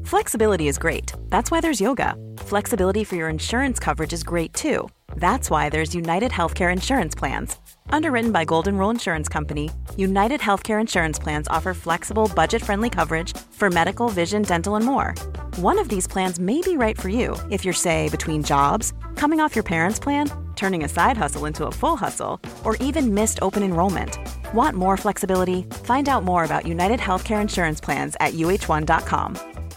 Flexibility is great. That's why there's yoga. Flexibility for your insurance coverage is great too. That's why there's United Healthcare Insurance Plans. Underwritten by Golden Rule Insurance Company, United Healthcare Insurance Plans offer flexible, budget-friendly coverage for medical, vision, dental, and more. One of these plans may be right for you if you're, say, between jobs, coming off your parents' plan, turning a side hustle into a full hustle, or even missed open enrollment. Want more flexibility? Find out more about United Healthcare Insurance Plans at uh1.com.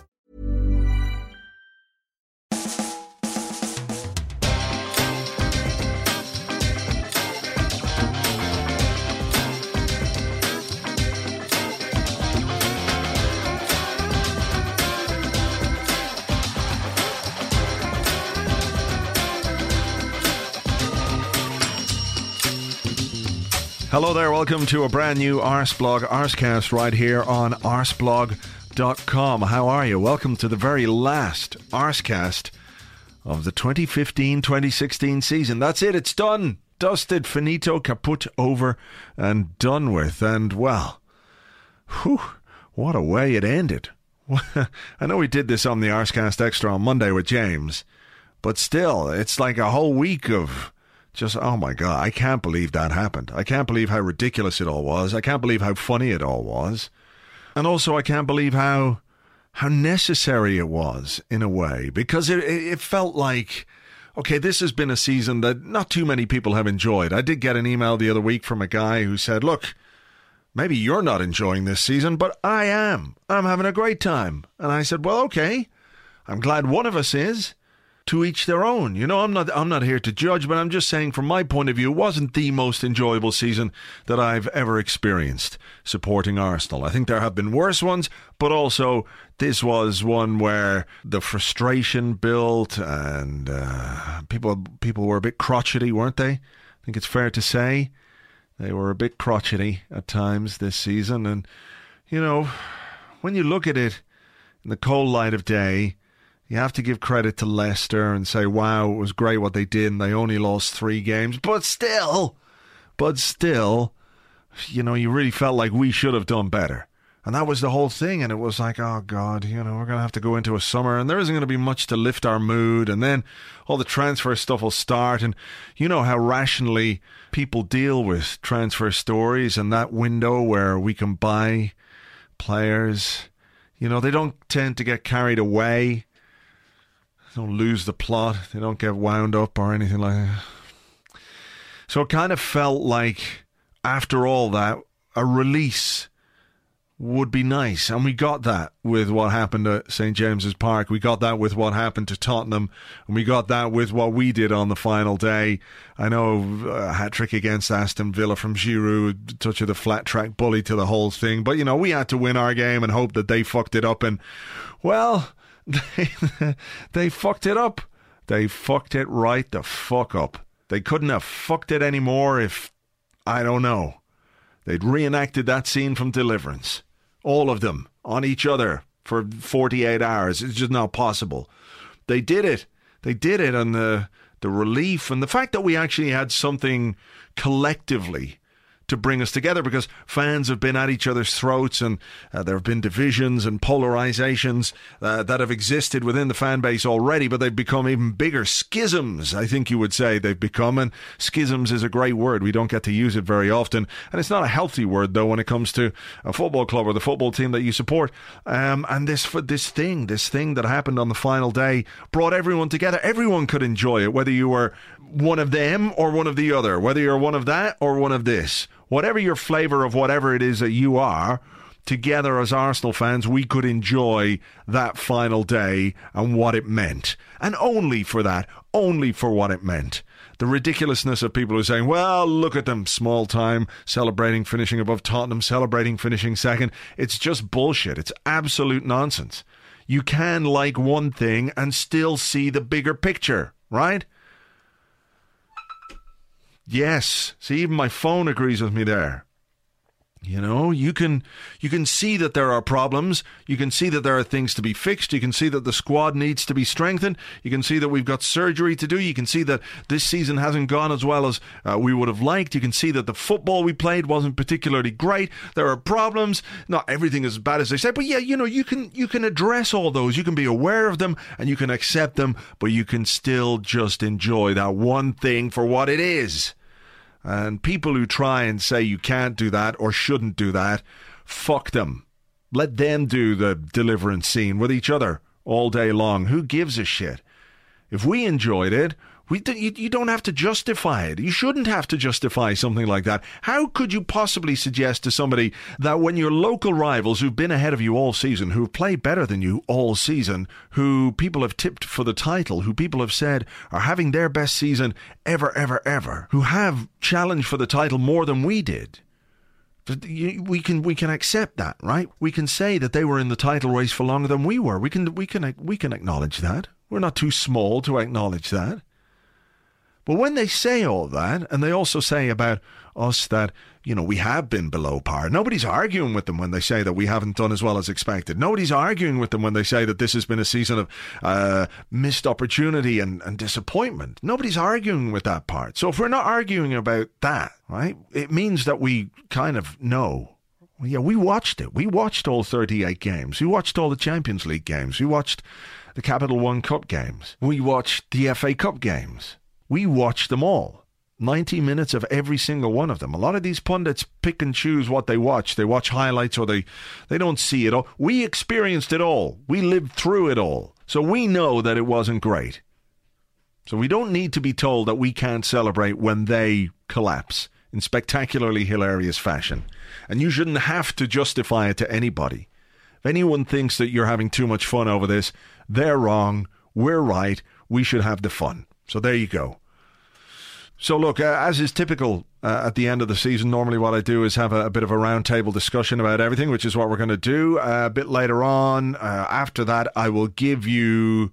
Hello there, welcome to a brand new Arsblog Arscast right here on arsblog.com. How are you? Welcome to the very last Arscast of the 2015-2016 season. That's it, it's done. Dusted, finito, kaput, over and done with. And, well, whew, what a way it ended. I know we did this on the Arscast Extra on Monday with James, but still, it's like a whole week of just, oh my God, I can't believe that happened. I can't believe how ridiculous it all was. I can't believe how funny it all was. And also, I can't believe how necessary it was, in a way, because it felt like, okay, this has been a season that not too many people have enjoyed. I did get an email the other week from a guy who said, look, maybe you're not enjoying this season, but I am. I'm having a great time. And I said, well, okay, I'm glad one of us is. To each their own. You know, I'm not here to judge, but I'm just saying from my point of view, it wasn't the most enjoyable season that I've ever experienced supporting Arsenal. I think there have been worse ones, but also this was one where the frustration built and people were a bit crotchety, weren't they? I think it's fair to say they were a bit crotchety at times this season. And, you know, when you look at it in the cold light of day, you have to give credit to Leicester and say, wow, it was great what they did and they only lost 3 games. But still, you know, you really felt like we should have done better. And that was the whole thing. And it was like, oh, God, you know, we're going to have to go into a summer and there isn't going to be much to lift our mood. And then all the transfer stuff will start. And you know how rationally people deal with transfer stories and that window where we can buy players. You know, they don't tend to get carried away. They don't lose the plot. They don't get wound up or anything like that. So it kind of felt like, after all that, a release would be nice. And we got that with what happened at St. James's Park. We got that with what happened to Tottenham. And we got that with what we did on the final day. I know a hat-trick against Aston Villa from Giroud, touch of the flat-track bully to the whole thing. But, you know, we had to win our game and hope that they fucked it up. And, well, they fucked it up. They fucked it right the fuck up. They couldn't have fucked it anymore if, I don't know, they'd reenacted that scene from Deliverance. All of them on each other for 48 hours. It's just not possible. They did it. They did it, and the relief and the fact that we actually had something collectively to bring us together, because fans have been at each other's throats and there have been divisions and polarizations that have existed within the fan base already, but they've become even bigger schisms, I think you would say they've become. And schisms is a great word. We don't get to use it very often, and it's not a healthy word though when it comes to a football club or the football team that you support. And this thing that happened on the final day brought everyone together. Everyone could enjoy it, whether you were one of them or one of the other, whether you're one of that or one of this. Whatever your flavour of whatever it is that you are, together as Arsenal fans, we could enjoy that final day and what it meant. And only for that, only for what it meant. The ridiculousness of people who are saying, well, look at them, small time, celebrating finishing above Tottenham, celebrating finishing second. It's just bullshit. It's absolute nonsense. You can like one thing and still see the bigger picture, right? Yes. See, even my phone agrees with me there. You know, you can see that there are problems. You can see that there are things to be fixed. You can see that the squad needs to be strengthened. You can see that we've got surgery to do. You can see that this season hasn't gone as well as we would have liked. You can see that the football we played wasn't particularly great. There are problems. Not everything is as bad as they say, but yeah, you know, you can address all those. You can be aware of them and you can accept them, but you can still just enjoy that one thing for what it is. And people who try and say you can't do that or shouldn't do that, fuck them. Let them do the deliverance scene with each other all day long. Who gives a shit? If we enjoyed it, you don't have to justify it. You shouldn't have to justify something like that. How could you possibly suggest to somebody that when your local rivals who've been ahead of you all season, who've played better than you all season, who people have tipped for the title, who people have said are having their best season ever, who have challenged for the title more than we did, we can accept that, right? We can say that they were in the title race for longer than we were. We can acknowledge that. We're not too small to acknowledge that. But when they say all that, and they also say about us that, you know, we have been below par, nobody's arguing with them when they say that we haven't done as well as expected. Nobody's arguing with them when they say that this has been a season of missed opportunity and disappointment. Nobody's arguing with that part. So if we're not arguing about that, right, it means that we kind of know. Yeah, we watched it. We watched all 38 games. We watched all the Champions League games. We watched the Capital One Cup games. We watched the FA Cup games. We watched them all. 90 minutes of every single one of them. A lot of these pundits pick and choose what they watch. They watch highlights or they don't see it all. We experienced it all. We lived through it all. So we know that it wasn't great. So we don't need to be told that we can't celebrate when they collapse in spectacularly hilarious fashion. And you shouldn't have to justify it to anybody. If anyone thinks that you're having too much fun over this, they're wrong. We're right. We should have the fun. So there you go. So look, as is typical at the end of the season, normally what I do is have a bit of a roundtable discussion about everything, which is what we're going to do a bit later on. After that, I will give you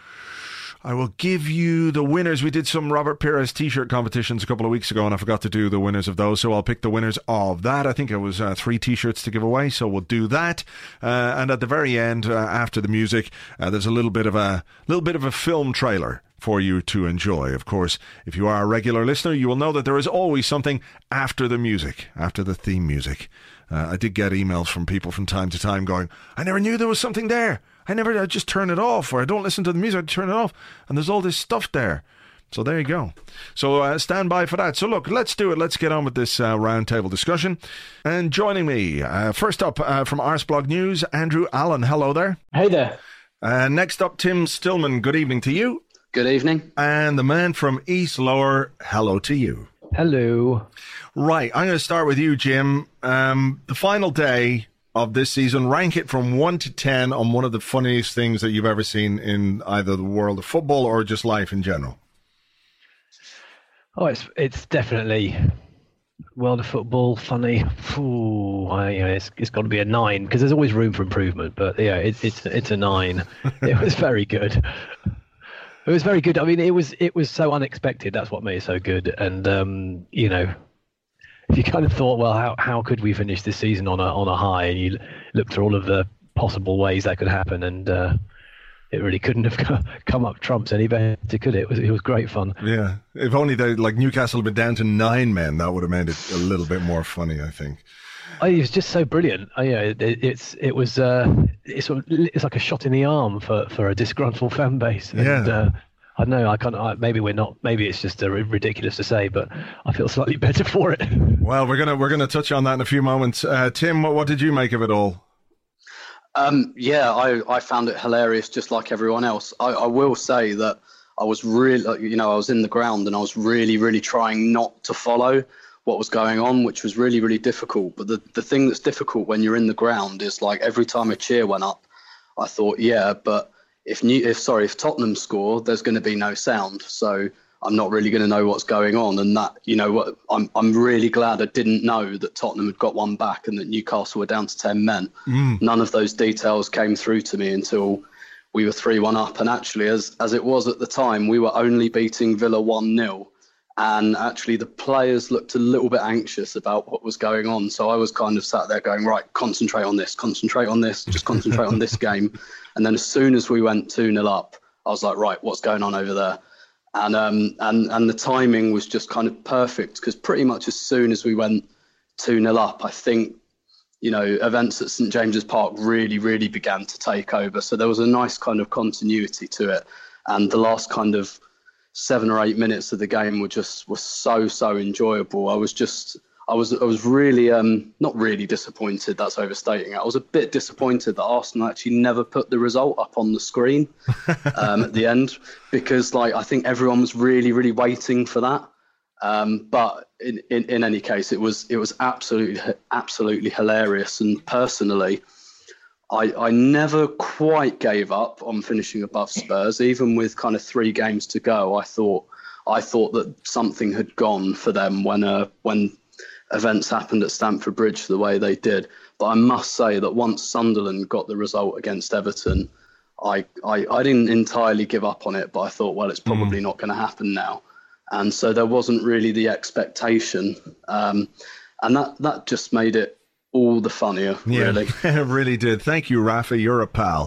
the winners. We did some Robert Pires t-shirt competitions a couple of weeks ago, and I forgot to do the winners of those, so I'll pick the winners of that. I think it was 3 t-shirts to give away, so we'll do that. And at the very end, after the music, there's a little bit of a film trailer for you to enjoy. Of course, if you are a regular listener, you will know that there is always something after the music, after the theme music. I did get emails from people from time to time going, I never knew there was something there. I just turn it off, or I don't listen to the music, I turn it off, and there's all this stuff there. So there you go. So stand by for that. So look, let's do it. Let's get on with this roundtable discussion. And joining me, first up from Arseblog News, Andrew Allen. Hello there. Hey there. Next up, Tim Stillman. Good evening to you. Good evening. And the man from East Lower, hello to you. Hello. Right, I'm going to start with you, Jim. The final day of this season, rank it from 1 to 10 on one of the funniest things that you've ever seen in either the world of football or just life in general. Oh, it's definitely world of football funny. It's got to be a 9 because there's always room for improvement. But yeah, it's a 9. It was very good. It was very good. I mean, it was so unexpected. That's what made it so good. And if you kind of thought, well, how could we finish this season on a high? And you look through all of the possible ways that could happen, and it really couldn't have come up trumps any better, could it? It was great fun. Yeah, if only Newcastle had been down to 9 men, that would have made it a little bit more funny, I think. It was just so brilliant. It's like a shot in the arm for a disgruntled fan base. And, yeah. I know maybe we're not. Maybe it's just ridiculous to say, but I feel slightly better for it. Well, we're gonna touch on that in a few moments. Tim, what did you make of it all? I found it hilarious, just like everyone else. I will say that I was really, I was in the ground and I was really, really trying not to follow what was going on, which was really, really difficult. But the thing that's difficult when you're in the ground is like every time a cheer went up, I thought, but if Tottenham score, there's going to be no sound. So I'm not really going to know what's going on. And that, I'm really glad I didn't know that Tottenham had got one back and that Newcastle were down to 10 men. None of those details came through to me until we were 3-1 up. And actually, as it was at the time, we were only beating Villa 1-0. And actually the players looked a little bit anxious about what was going on. So I was kind of sat there going, right, concentrate on this, just concentrate on this game. And then as soon as we went 2-0 up, I was like, right, what's going on over there? And the timing was just kind of perfect, because pretty much as soon as we went 2-0 up, I think, events at St James's Park really, really began to take over. So there was a nice kind of continuity to it. And the last kind of 7 or 8 minutes of the game were so enjoyable. I was really not really disappointed. That's overstating it. I was a bit disappointed that Arsenal actually never put the result up on the screen at the end, because I think everyone was really, really waiting for that. But in any case, it was absolutely hilarious. And personally, I never quite gave up on finishing above Spurs, even with kind of 3 games to go. I thought that something had gone for them when events happened at Stamford Bridge the way they did. But I must say that once Sunderland got the result against Everton, I didn't entirely give up on it, but I thought, well, it's probably not going to happen now. And so there wasn't really the expectation. And that just made it all the funnier, really. Yeah, it really did. Thank you, Rafa. You're a pal.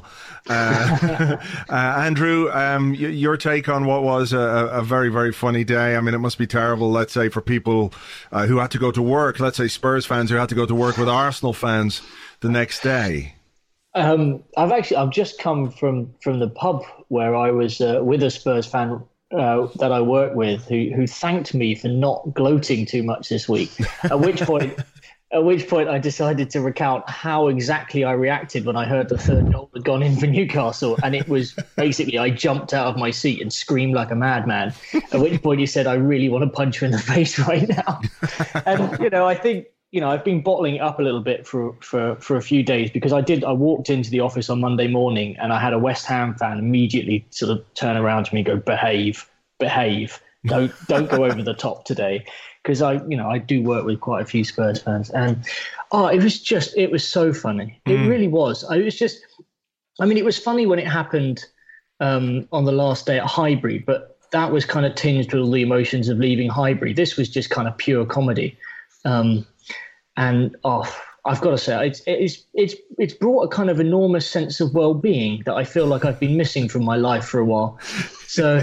Andrew, your take on what was a very, very funny day. I mean, it must be terrible, let's say, for people who had to go to work, let's say Spurs fans who had to go to work with Arsenal fans the next day. I've just come from the pub where I was with a Spurs fan that I work with who thanked me for not gloating too much this week, at which point I decided to recount how exactly I reacted when I heard the third goal had gone in for Newcastle. And it was basically, I jumped out of my seat and screamed like a madman, at which point he said, I really want to punch you in the face right now. And, I think, I've been bottling it up a little bit for a few days, because I walked into the office on Monday morning and I had a West Ham fan immediately sort of turn around to me and go, behave, don't go over the top today. Because I do work with quite a few Spurs fans, and it was so funny. It really was. It was funny when it happened on the last day at Highbury, but that was kind of tinged with all the emotions of leaving Highbury. This was just kind of pure comedy, I've got to say, it's brought a kind of enormous sense of well-being that I feel like I've been missing from my life for a while. So,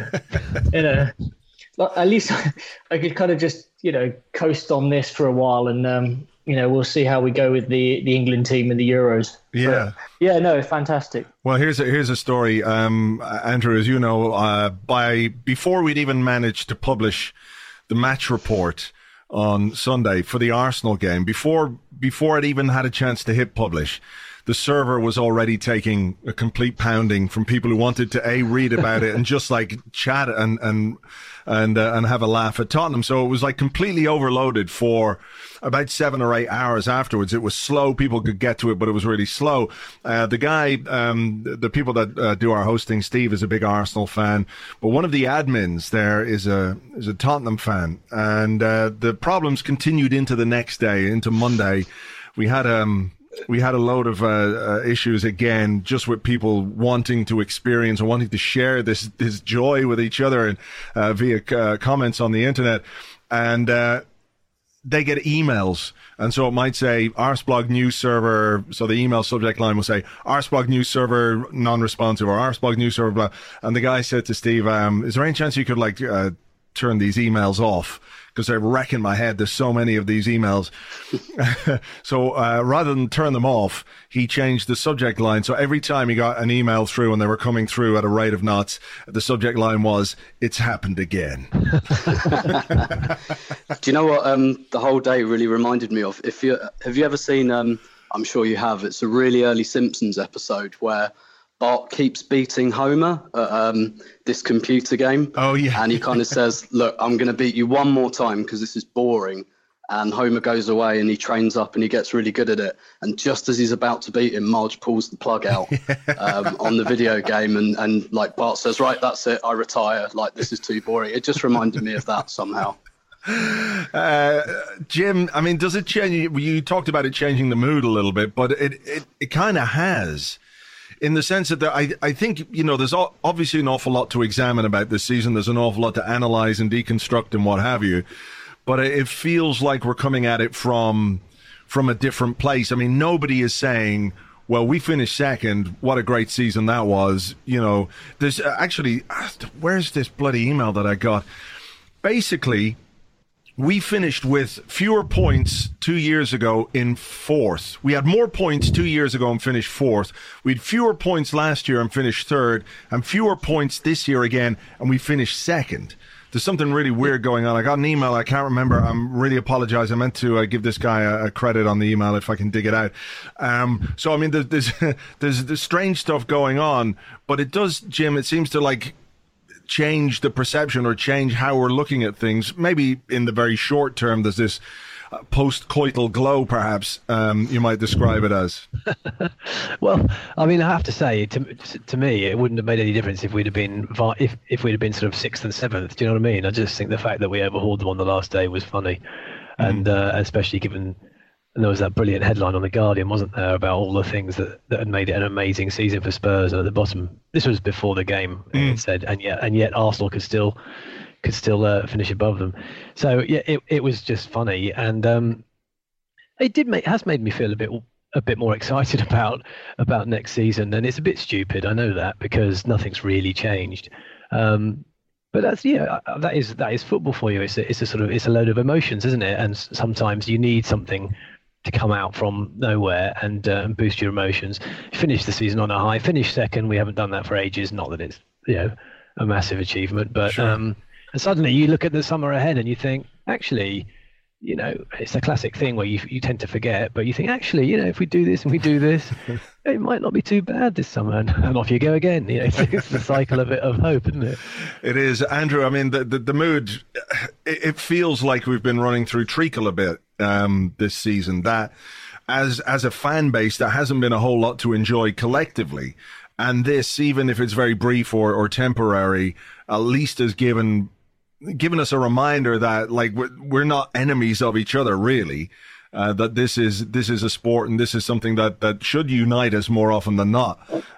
at least I could kind of just, coast on this for a while, and, we'll see how we go with the England team in the Euros. Yeah. But, no, fantastic. Well, here's a story, Andrew, as you know, before we'd even managed to publish the match report on Sunday for the Arsenal game, before it even had a chance to hit publish, the server was already taking a complete pounding from people who wanted to read about it and just chat and have a laugh at Tottenham. So it was completely overloaded for about 7 or 8 hours afterwards. It was slow. People could get to it, but it was really slow. The guy, the people that do our hosting, Steve, is a big Arsenal fan, but one of the admins there is a Tottenham fan, and the problems continued into the next day, into Monday. We had a load of issues again, just with people wanting to experience and wanting to share this joy with each other and via comments on the internet, and they get emails, and so it might say Arsblog news server. So the email subject line will say Arsblog news server non-responsive, or Arsblog news server blah. And the guy said to Steve, "Is there any chance you could turn these emails off? Because they're wrecking my head. There's so many of these emails." So rather than turn them off, he changed the subject line. So every time he got an email through, and they were coming through at a rate of knots, the subject line was, "It's happened again." Do you know what the whole day really reminded me of? Have you ever seen, I'm sure you have, it's a really early Simpsons episode where Bart keeps beating Homer at this computer game. Oh, yeah. And he kind of says, look, I'm going to beat you one more time because this is boring. And Homer goes away and he trains up and he gets really good at it. And just as he's about to beat him, Marge pulls the plug out on the video game. And Bart says, right, that's it, I retire. This is too boring. It just reminded me of that somehow. Jim, I mean, does it change? You talked about it changing the mood a little bit, but it kind of has. in the sense that I think, there's obviously an awful lot to examine about this season. There's an awful lot to analyze and deconstruct and what have you. But it feels like we're coming at it from a different place. I mean, nobody is saying, well, we finished second. What a great season that was. There's actually, where's this bloody email that I got? Basically, we finished with fewer points 2 years ago in fourth. We had more points 2 years ago and finished fourth. We had fewer points last year and finished third, and fewer points this year again, and we finished second. There's something really weird going on. I got an email. I can't remember. I'm really apologize. I meant to give this guy a credit on the email if I can dig it out. So, I mean, there's strange stuff going on, but it does, Jim, it seems to change the perception or change how we're looking at things. Maybe in the very short term, there's this post-coital glow, perhaps you might describe it as. Well, I mean, I have to say, to me, it wouldn't have made any difference if we'd have been if we'd have been sort of 6th and 7th. Do you know what I mean? I just think the fact that we overhauled them on the last day was funny, and especially given there was that brilliant headline on The Guardian, wasn't there, about all the things that had made it an amazing season for Spurs. And at the bottom, this was before the game, it said, and yet Arsenal could still finish above them. So yeah, it was just funny, and it has made me feel a bit more excited about next season. And it's a bit stupid, I know that, because nothing's really changed. But that is football for you. It's a load of emotions, isn't it? And sometimes you need something to come out from nowhere and boost your emotions. Finish the season on a high. Finish second. We haven't done that for ages. Not that it's a massive achievement, but sure. And suddenly you look at the summer ahead and you think, actually, it's a classic thing where you tend to forget, but you think, actually, if we do this and we do this, it might not be too bad this summer, and off you go again. It's the cycle of hope, isn't it? It is, Andrew. I mean, the mood. It feels like we've been running through treacle a bit this season. That as a fan base, there hasn't been a whole lot to enjoy collectively, and this, even if it's very brief or temporary, at least has given us a reminder that we're not enemies of each other, really. That this is a sport, and this is something that should unite us more often than not.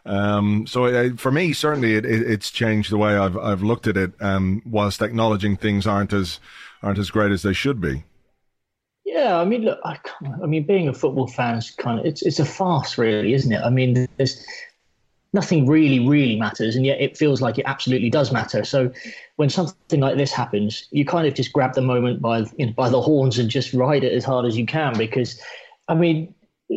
So for me, certainly it's changed the way I've looked at it. Whilst acknowledging things aren't as great as they should be. Yeah, I mean, look, being a football fan is it's a farce, really, isn't it? I mean, there's nothing really matters, and yet it feels like it absolutely does matter. So when something like this happens, you kind of just grab the moment by the horns and just ride it as hard as you can, because, I mean,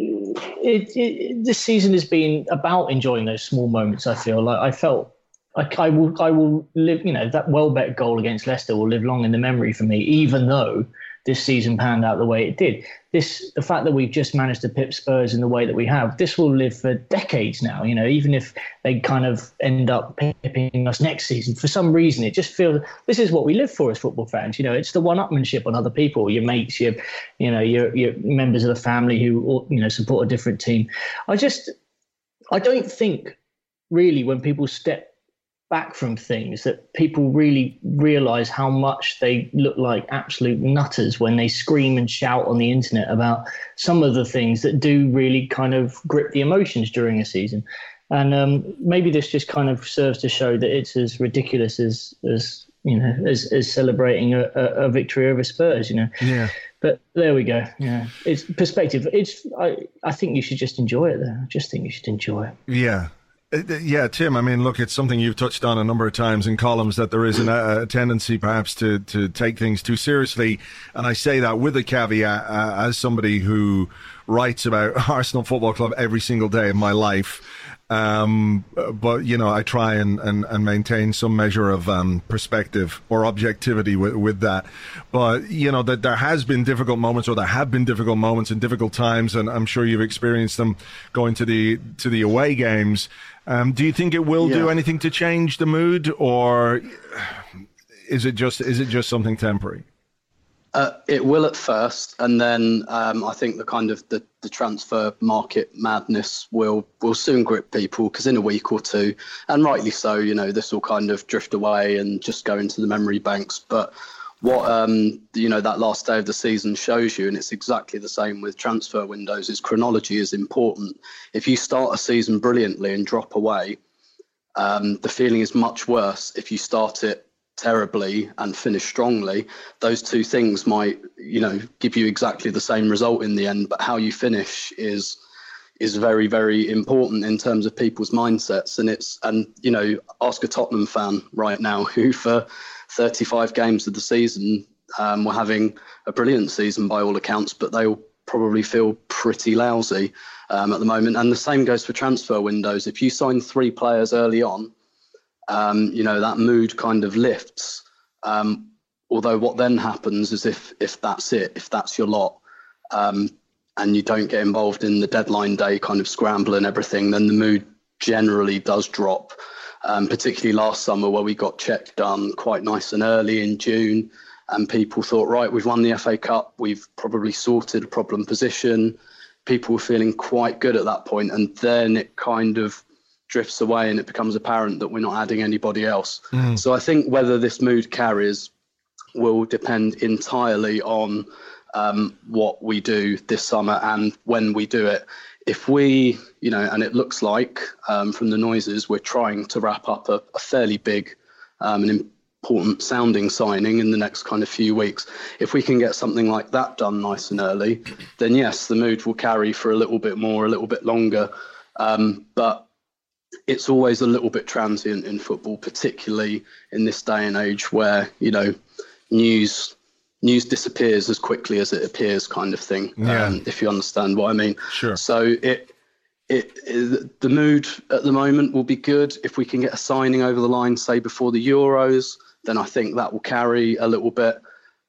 this season has been about enjoying those small moments. I feel like I felt like I will live, that Welbeck goal against Leicester will live long in the memory for me, even though this season panned out the way it did. The fact that we've just managed to pip Spurs in the way that we have, this will live for decades now. Even if they kind of end up pipping us next season, for some reason, it just feels this is what we live for as football fans. It's the one-upmanship on other people, your mates, your members of the family who support a different team. I don't think really when people step back from things that people really realize how much they look like absolute nutters when they scream and shout on the internet about some of the things that do really kind of grip the emotions during a season. And maybe this just kind of serves to show that it's as ridiculous as celebrating a victory over Spurs, Yeah. But there we go. Yeah, it's perspective. I think you should just enjoy it, though. I just think you should enjoy it. Yeah. Yeah, Tim, I mean, look, it's something you've touched on a number of times in columns, that there is a tendency perhaps to take things too seriously. And I say that with a caveat, as somebody who writes about Arsenal Football Club every single day of my life. But, I try and maintain some measure of perspective or objectivity with that. But, that there has been difficult moments, or there have been difficult moments and difficult times, and I'm sure you've experienced them going to the away games. Do you think it will do anything to change the mood, or is it just something temporary? It will at first, and then I think the transfer market madness will soon grip people, because in a week or two, and rightly so, this will kind of drift away and just go into the memory banks. But what that last day of the season shows you, and it's exactly the same with transfer windows, is chronology is important. If you start a season brilliantly and drop away, the feeling is much worse if you start it terribly and finish strongly. Those two things might, give you exactly the same result in the end, but how you finish is very, very important in terms of people's mindsets. And ask a Tottenham fan right now who for 35 games of the season were having a brilliant season by all accounts, but they'll probably feel pretty lousy at the moment. And the same goes for transfer windows. If you sign 3 players early on, that mood kind of lifts. Although what then happens is if that's it, if that's your lot, and you don't get involved in the deadline day kind of scramble and everything, then the mood generally does drop. Particularly last summer where we got Czech done quite nice and early in June, and people thought, right, we've won the FA Cup, we've probably sorted a problem position. People were feeling quite good at that point, and then it kind of drifts away and it becomes apparent that we're not adding anybody else. So I think whether this mood carries will depend entirely on what we do this summer and when we do it. If we, and it looks like from the noises, we're trying to wrap up a fairly big and important sounding signing in the next kind of few weeks. If we can get something like that done nice and early, then yes, the mood will carry for a little bit more, a little bit longer. But it's always a little bit transient in football, particularly in this day and age where, news disappears as quickly as it appears, kind of thing. If you understand what I mean. Sure. So the mood at the moment will be good. If we can get a signing over the line, say before the Euros, then I think that will carry a little bit.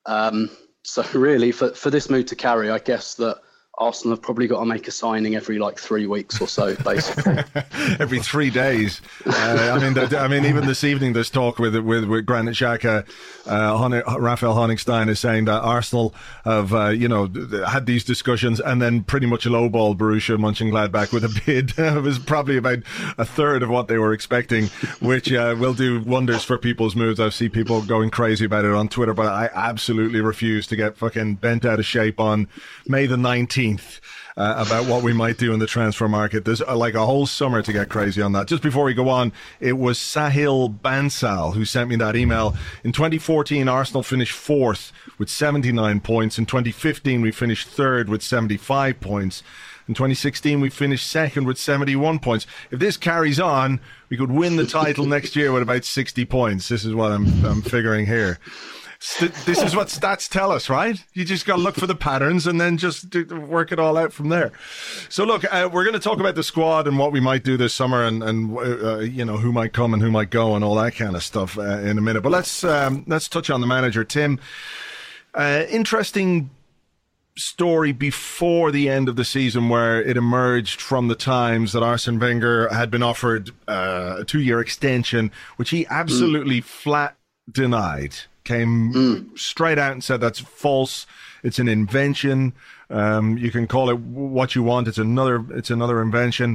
So really, for this mood to carry, I guess that Arsenal have probably got to make a signing every 3 weeks or so, basically. Every 3 days. I mean, even this evening, there's talk with Granit Xhaka. Raphael Honigstein is saying that Arsenal have, had these discussions and then pretty much lowballed Borussia Mönchengladbach with a bid. It was probably about a third of what they were expecting, which will do wonders for people's moods. I've seen people going crazy about it on Twitter, but I absolutely refuse to get fucking bent out of shape on May the 19th. About what we might do in the transfer market. There's a whole summer to get crazy on that. Just before we go on, it was Sahil Bansal who sent me that email. In 2014, Arsenal finished 4th with 79 points. In 2015, we finished 3rd with 75 points. In 2016, we finished 2nd with 71 points. If this carries on, we could win the title next year with about 60 points. This is what I'm figuring here. This is what stats tell us, right? You just got to look for the patterns and then just work it all out from there. So look, we're going to talk about the squad and what we might do this summer and who might come and who might go and all that kind of stuff in a minute. But let's touch on the manager, Tim. Interesting story before the end of the season where it emerged from the Times that Arsene Wenger had been offered a 2-year extension, which he absolutely flat denied. Came straight out and said that's false. It's an invention. You can call it what you want. It's another invention.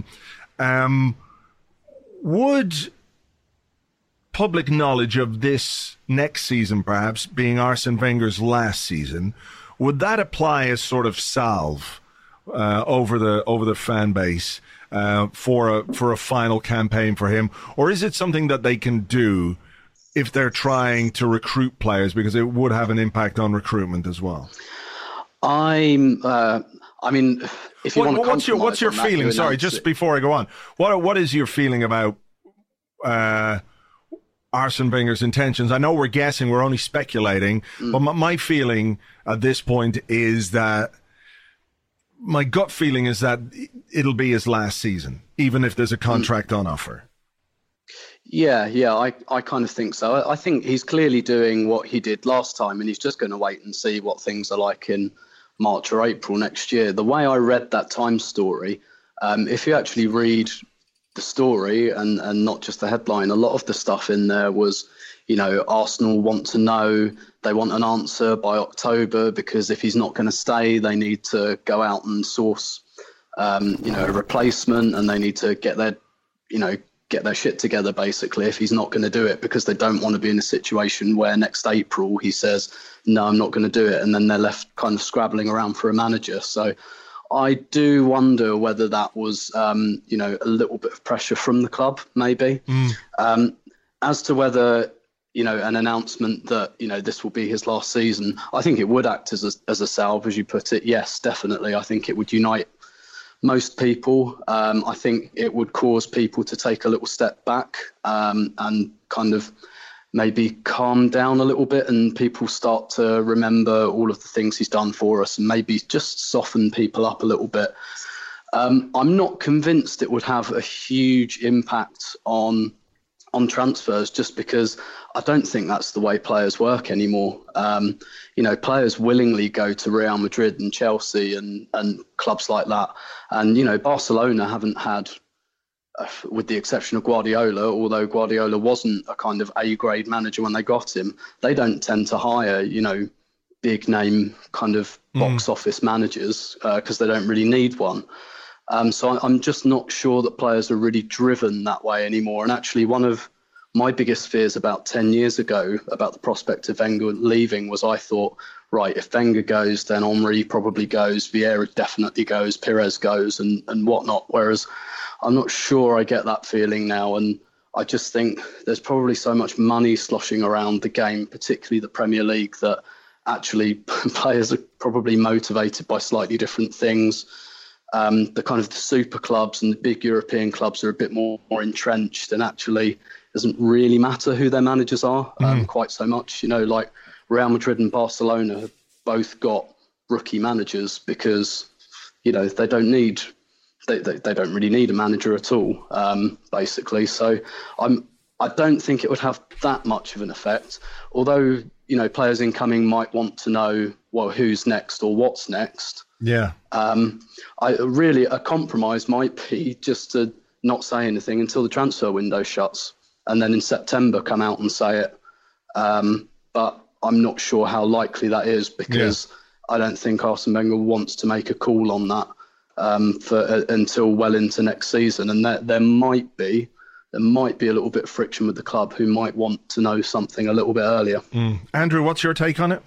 Would public knowledge of this next season, perhaps being Arsene Wenger's last season, would that apply as sort of salve over the fan base for a final campaign for him, or is it something that they can do if they're trying to recruit players, because it would have an impact on recruitment as well? I mean, if you want to what's your feeling? Sorry, just before I go on, what is your feeling about Arsene Wenger's intentions? I know we're guessing, we're only speculating, but my feeling at this point is that my gut feeling is that it'll be his last season, even if there's a contract on offer. Yeah, I kind of think so. I think he's clearly doing what he did last time, and he's just going to wait and see what things are like in March or April next year. The way I read that Times story, if you actually read the story and not just the headline, a lot of the stuff in there was, Arsenal want to know, they want an answer by October, because if he's not going to stay, they need to go out and source, a replacement, and they need to get their, get their shit together, basically, if he's not going to do it, because they don't want to be in a situation where next April he says, no, I'm not going to do it, and then they're left kind of scrabbling around for a manager. So I do wonder whether that was, a little bit of pressure from the club, maybe. As to whether, an announcement that, this will be his last season, I think it would act as a salve, as you put it. Yes, definitely. I think it would unite most people. I think it would cause people to take a little step back and kind of maybe calm down a little bit, and people start to remember all of the things he's done for us, and maybe just soften people up a little bit. I'm not convinced it would have a huge impact on transfers, just because I don't think that's the way players work anymore. Players willingly go to Real Madrid and Chelsea and clubs like that. And, Barcelona haven't had, with the exception of Guardiola, although Guardiola wasn't a kind of A-grade manager when they got him, they don't tend to hire, big name kind of box office managers because they don't really need one. So I'm just not sure that players are really driven that way anymore. And actually, one of my biggest fears about 10 years ago about the prospect of Wenger leaving was, I thought, right, if Wenger goes, then Henry probably goes, Vieira definitely goes, Pires goes, and whatnot. Whereas I'm not sure I get that feeling now. And I just think there's probably so much money sloshing around the game, particularly the Premier League, that actually players are probably motivated by slightly different things. The kind of the super clubs and the big European clubs are a bit more entrenched, and actually doesn't really matter who their managers are quite so much. Like Real Madrid and Barcelona have both got rookie managers because, they don't need, they don't really need a manager at all, basically. So I don't think it would have that much of an effect, although, players incoming might want to know, well, who's next or what's next. Yeah. A compromise might be just to not say anything until the transfer window shuts, and then in September come out and say it. But I'm not sure how likely that is, because I don't think Arsene Wenger wants to make a call on that until well into next season. And there might be a little bit of friction with the club, who might want to know something a little bit earlier. Andrew, what's your take on it?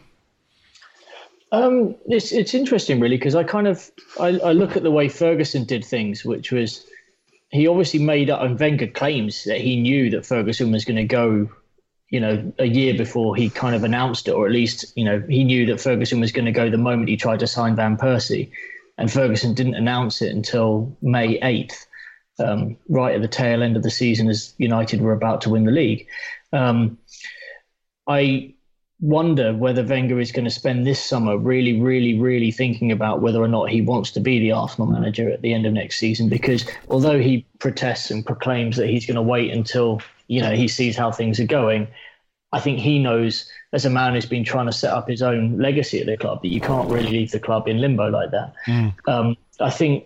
It's interesting, really, because I look at the way Ferguson did things, which was, he obviously made up, and Wenger claims that he knew that Ferguson was going to go, a year before he kind of announced it, or at least, he knew that Ferguson was going to go the moment he tried to sign Van Persie, and Ferguson didn't announce it until May 8th, right at the tail end of the season as United were about to win the league. I wonder whether Wenger is going to spend this summer really, really, really thinking about whether or not he wants to be the Arsenal manager at the end of next season, because although he protests and proclaims that he's going to wait until, he sees how things are going, I think he knows, as a man who's been trying to set up his own legacy at the club, that you can't really leave the club in limbo like that. I think,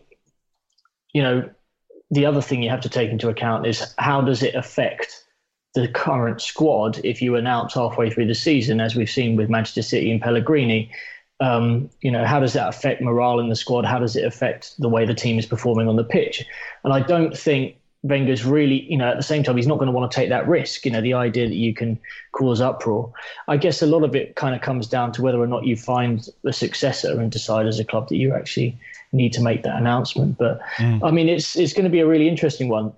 the other thing you have to take into account is, how does it affect the current squad if you announce halfway through the season, as we've seen with Manchester City and Pellegrini? How does that affect morale in the squad? How does it affect the way the team is performing on the pitch? And I don't think Wenger's really, at the same time, he's not going to want to take that risk, the idea that you can cause uproar. I guess a lot of it kind of comes down to whether or not you find a successor and decide as a club that you actually need to make that announcement. But I mean, it's going to be a really interesting one.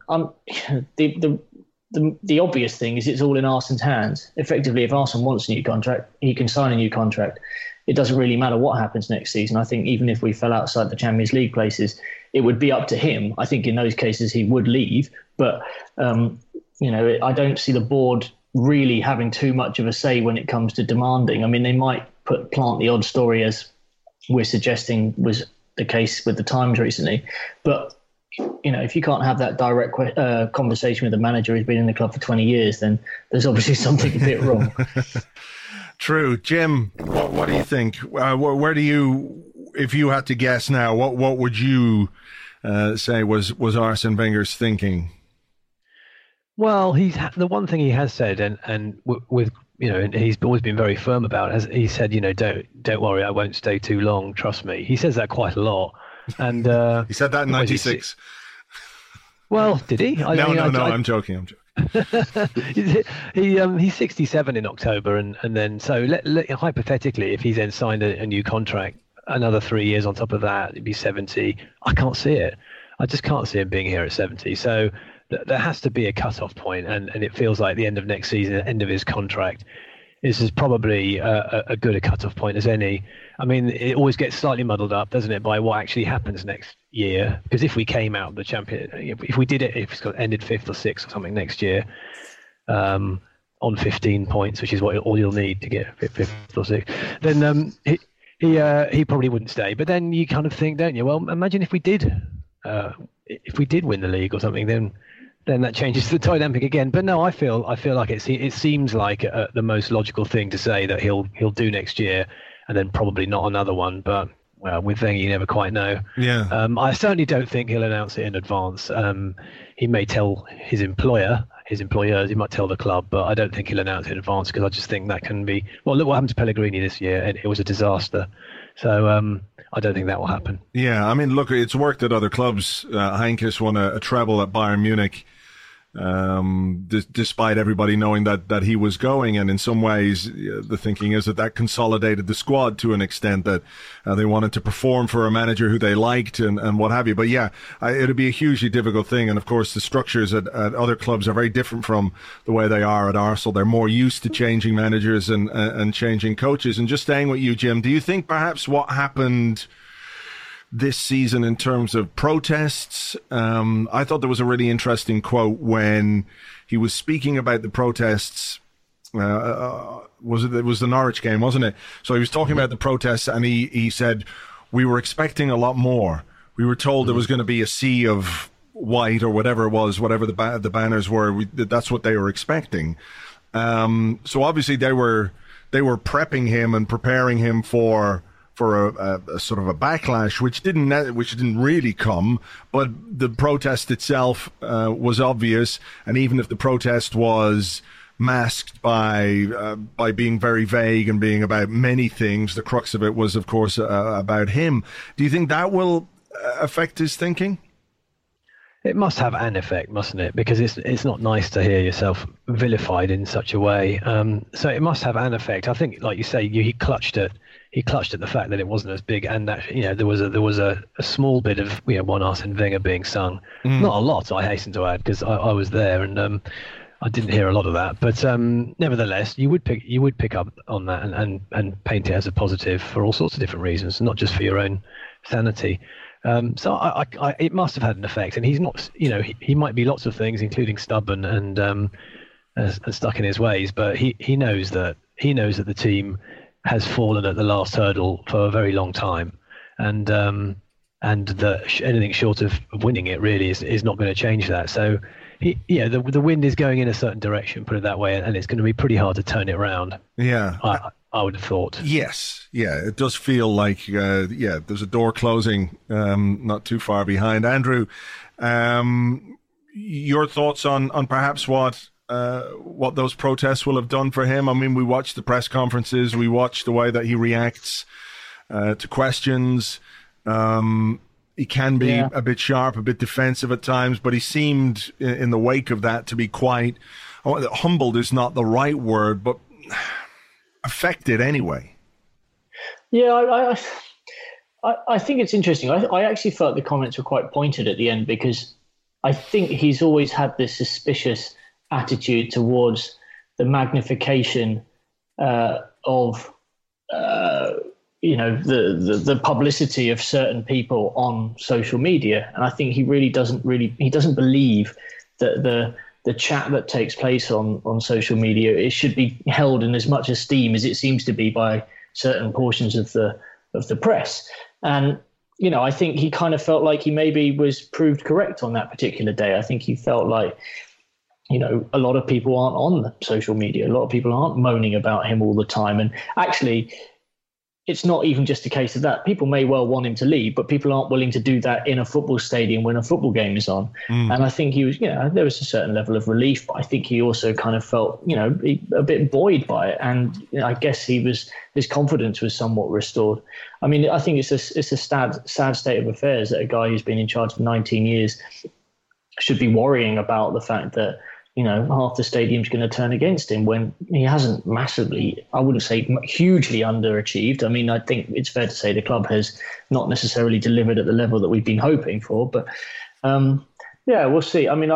The obvious thing is, it's all in Arsene's hands. Effectively, if Arsene wants a new contract, he can sign a new contract. It doesn't really matter what happens next season. I think even if we fell outside the Champions League places, it would be up to him. I think in those cases he would leave. But, I don't see the board really having too much of a say when it comes to demanding. I mean, they might plant the odd story, as we're suggesting was the case with the Times recently. But if you can't have that direct conversation with the manager who's been in the club for 20 years, then there's obviously something a bit wrong. True. Jim, what do you think? Where do you, if you had to guess now, what would you say was Arsene Wenger's thinking? Well, the one thing he has said, and with he's always been very firm about it. He said, don't worry, I won't stay too long. Trust me. He says that quite a lot. And he said that in '96. Well, did he? I'm joking. He's 67 in October, and then so hypothetically, if he's then signed a new contract, another 3 years on top of that, it'd be 70. I can't see it. I just can't see him being here at 70. So there has to be a cut-off point, and it feels like the end of next season, end of his contract. This is probably a good a cut-off point as any. I mean, it always gets slightly muddled up, doesn't it, by what actually happens next year? Because if we came out of the champion, if we did it, if it's ended 5th or 6th or something next year, on 15 points, which is all you'll need to get 5th or 6th, then he probably wouldn't stay. But then you kind of think, don't you? Well, imagine if we did win the league or something, then that changes the dynamic again. But no, I feel like it seems like the most logical thing to say that he'll do next year, and then probably not another one. But well, with Wenger, you never quite know. Yeah. I certainly don't think he'll announce it in advance. He may tell his employers, he might tell the club, but I don't think he'll announce it in advance, because I just think that can be. Well, look what happened to Pellegrini this year, and it was a disaster. So I don't think that will happen. Yeah, I mean, look, it's worked at other clubs. Heinkes won a treble at Bayern Munich, despite everybody knowing that he was going. And in some ways, the thinking is that consolidated the squad to an extent, that they wanted to perform for a manager who they liked and what have you. But yeah, it'd be a hugely difficult thing. And of course, the structures at other clubs are very different from the way they are at Arsenal. They're more used to changing managers and changing coaches. And just staying with you, Jim, do you think perhaps what happened this season in terms of protests? I thought there was a really interesting quote when he was speaking about the protests. It was the Norwich game, wasn't it? So he was talking about the protests, and he said, we were expecting a lot more. We were told there was going to be a sea of white or whatever it was, whatever the banners were. That's what they were expecting. So obviously they were prepping him and preparing him for a sort of a backlash, which didn't really come, but the protest itself was obvious, and even if the protest was masked by being very vague and being about many things, the crux of it was, of course, about him. Do you think that will affect his thinking? It must have an effect, mustn't it? Because it's not nice to hear yourself vilified in such a way. So it must have an effect. I think, like you say, he clutched at the fact that it wasn't as big, and that there was a small bit of one Arsene Wenger being sung. Not a lot, I hasten to add, because I was there and I didn't hear a lot of that. But nevertheless, you would pick up on that and paint it as a positive for all sorts of different reasons, not just for your own sanity. So it must have had an effect, and he's not. He might be lots of things, including stubborn and stuck in his ways, but he knows that the team has fallen at the last hurdle for a very long time, and that anything short of winning it really is not going to change that. So the wind is going in a certain direction, put it that way, and it's going to be pretty hard to turn it around. Yeah. I would have thought. Yes. Yeah, it does feel like, there's a door closing not too far behind. Andrew, your thoughts on perhaps what those protests will have done for him? I mean, we watched the press conferences, we watched the way that he reacts to questions. He can be a bit sharp, a bit defensive at times, but he seemed in the wake of that to be quite, humbled is not the right word, but affected anyway. Yeah, I think it's interesting. I actually felt the comments were quite pointed at the end, because I think he's always had this suspicious attitude towards the magnification of the publicity of certain people on social media, and I think he doesn't believe that the chat that takes place on social media, it should be held in as much esteem as it seems to be by certain portions of the press. And I think he kind of felt like he maybe was proved correct on that particular day. I think he felt like a lot of people aren't on social media. A lot of people aren't moaning about him all the time. And actually, it's not even just a case of that. People may well want him to leave, but people aren't willing to do that in a football stadium when a football game is on. And I think he was, there was a certain level of relief, but I think he also kind of felt, a bit buoyed by it. And I guess his confidence was somewhat restored. I mean, I think it's a sad state of affairs that a guy who's been in charge for 19 years should be worrying about the fact that, half the stadium's going to turn against him when he hasn't massively, I wouldn't say hugely underachieved. I mean, I think it's fair to say the club has not necessarily delivered at the level that we've been hoping for, but we'll see. I mean,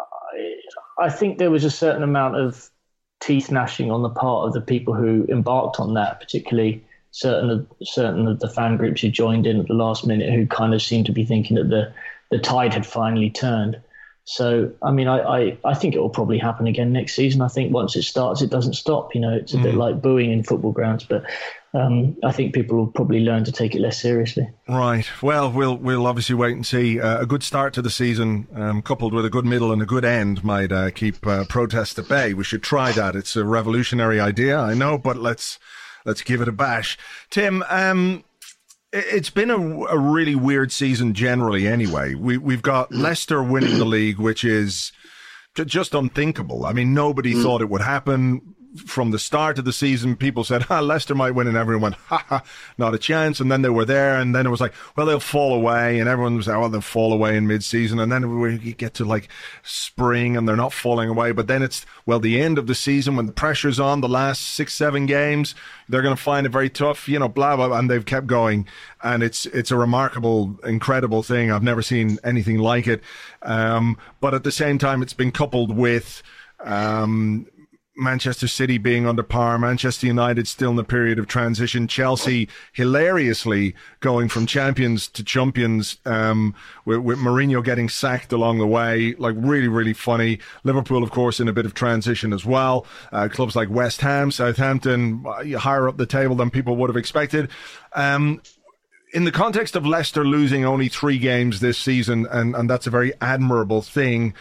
I think there was a certain amount of teeth gnashing on the part of the people who embarked on that, particularly certain of the fan groups who joined in at the last minute, who kind of seemed to be thinking that the tide had finally turned. So, I mean, I think it will probably happen again next season. I think once it starts, it doesn't stop. It's a bit like booing in football grounds, but I think people will probably learn to take it less seriously. Right. Well, we'll obviously wait and see. A good start to the season, coupled with a good middle and a good end, might keep protests at bay. We should try that. It's a revolutionary idea, I know, but let's give it a bash. Tim, it's been a really weird season generally anyway. We've got Leicester winning the league, which is just unthinkable. I mean, nobody thought it would happen. From the start of the season, people said, Leicester might win, and everyone went, not a chance. And then they were there, and then it was like, well, they'll fall away, and everyone was like, they'll fall away in mid-season. And then we get to like spring, and they're not falling away. But then it's, the end of the season when the pressure's on, the last 6-7 games, they're going to find it very tough, blah, blah, and they've kept going. And it's a remarkable, incredible thing. I've never seen anything like it. But at the same time, it's been coupled with Manchester City being under par, Manchester United still in the period of transition, Chelsea hilariously going from champions to chumpions, with Mourinho getting sacked along the way, like really, really funny. Liverpool, of course, in a bit of transition as well. Clubs like West Ham, Southampton, higher up the table than people would have expected. In the context of Leicester losing only 3 games this season, and that's a very admirable thing.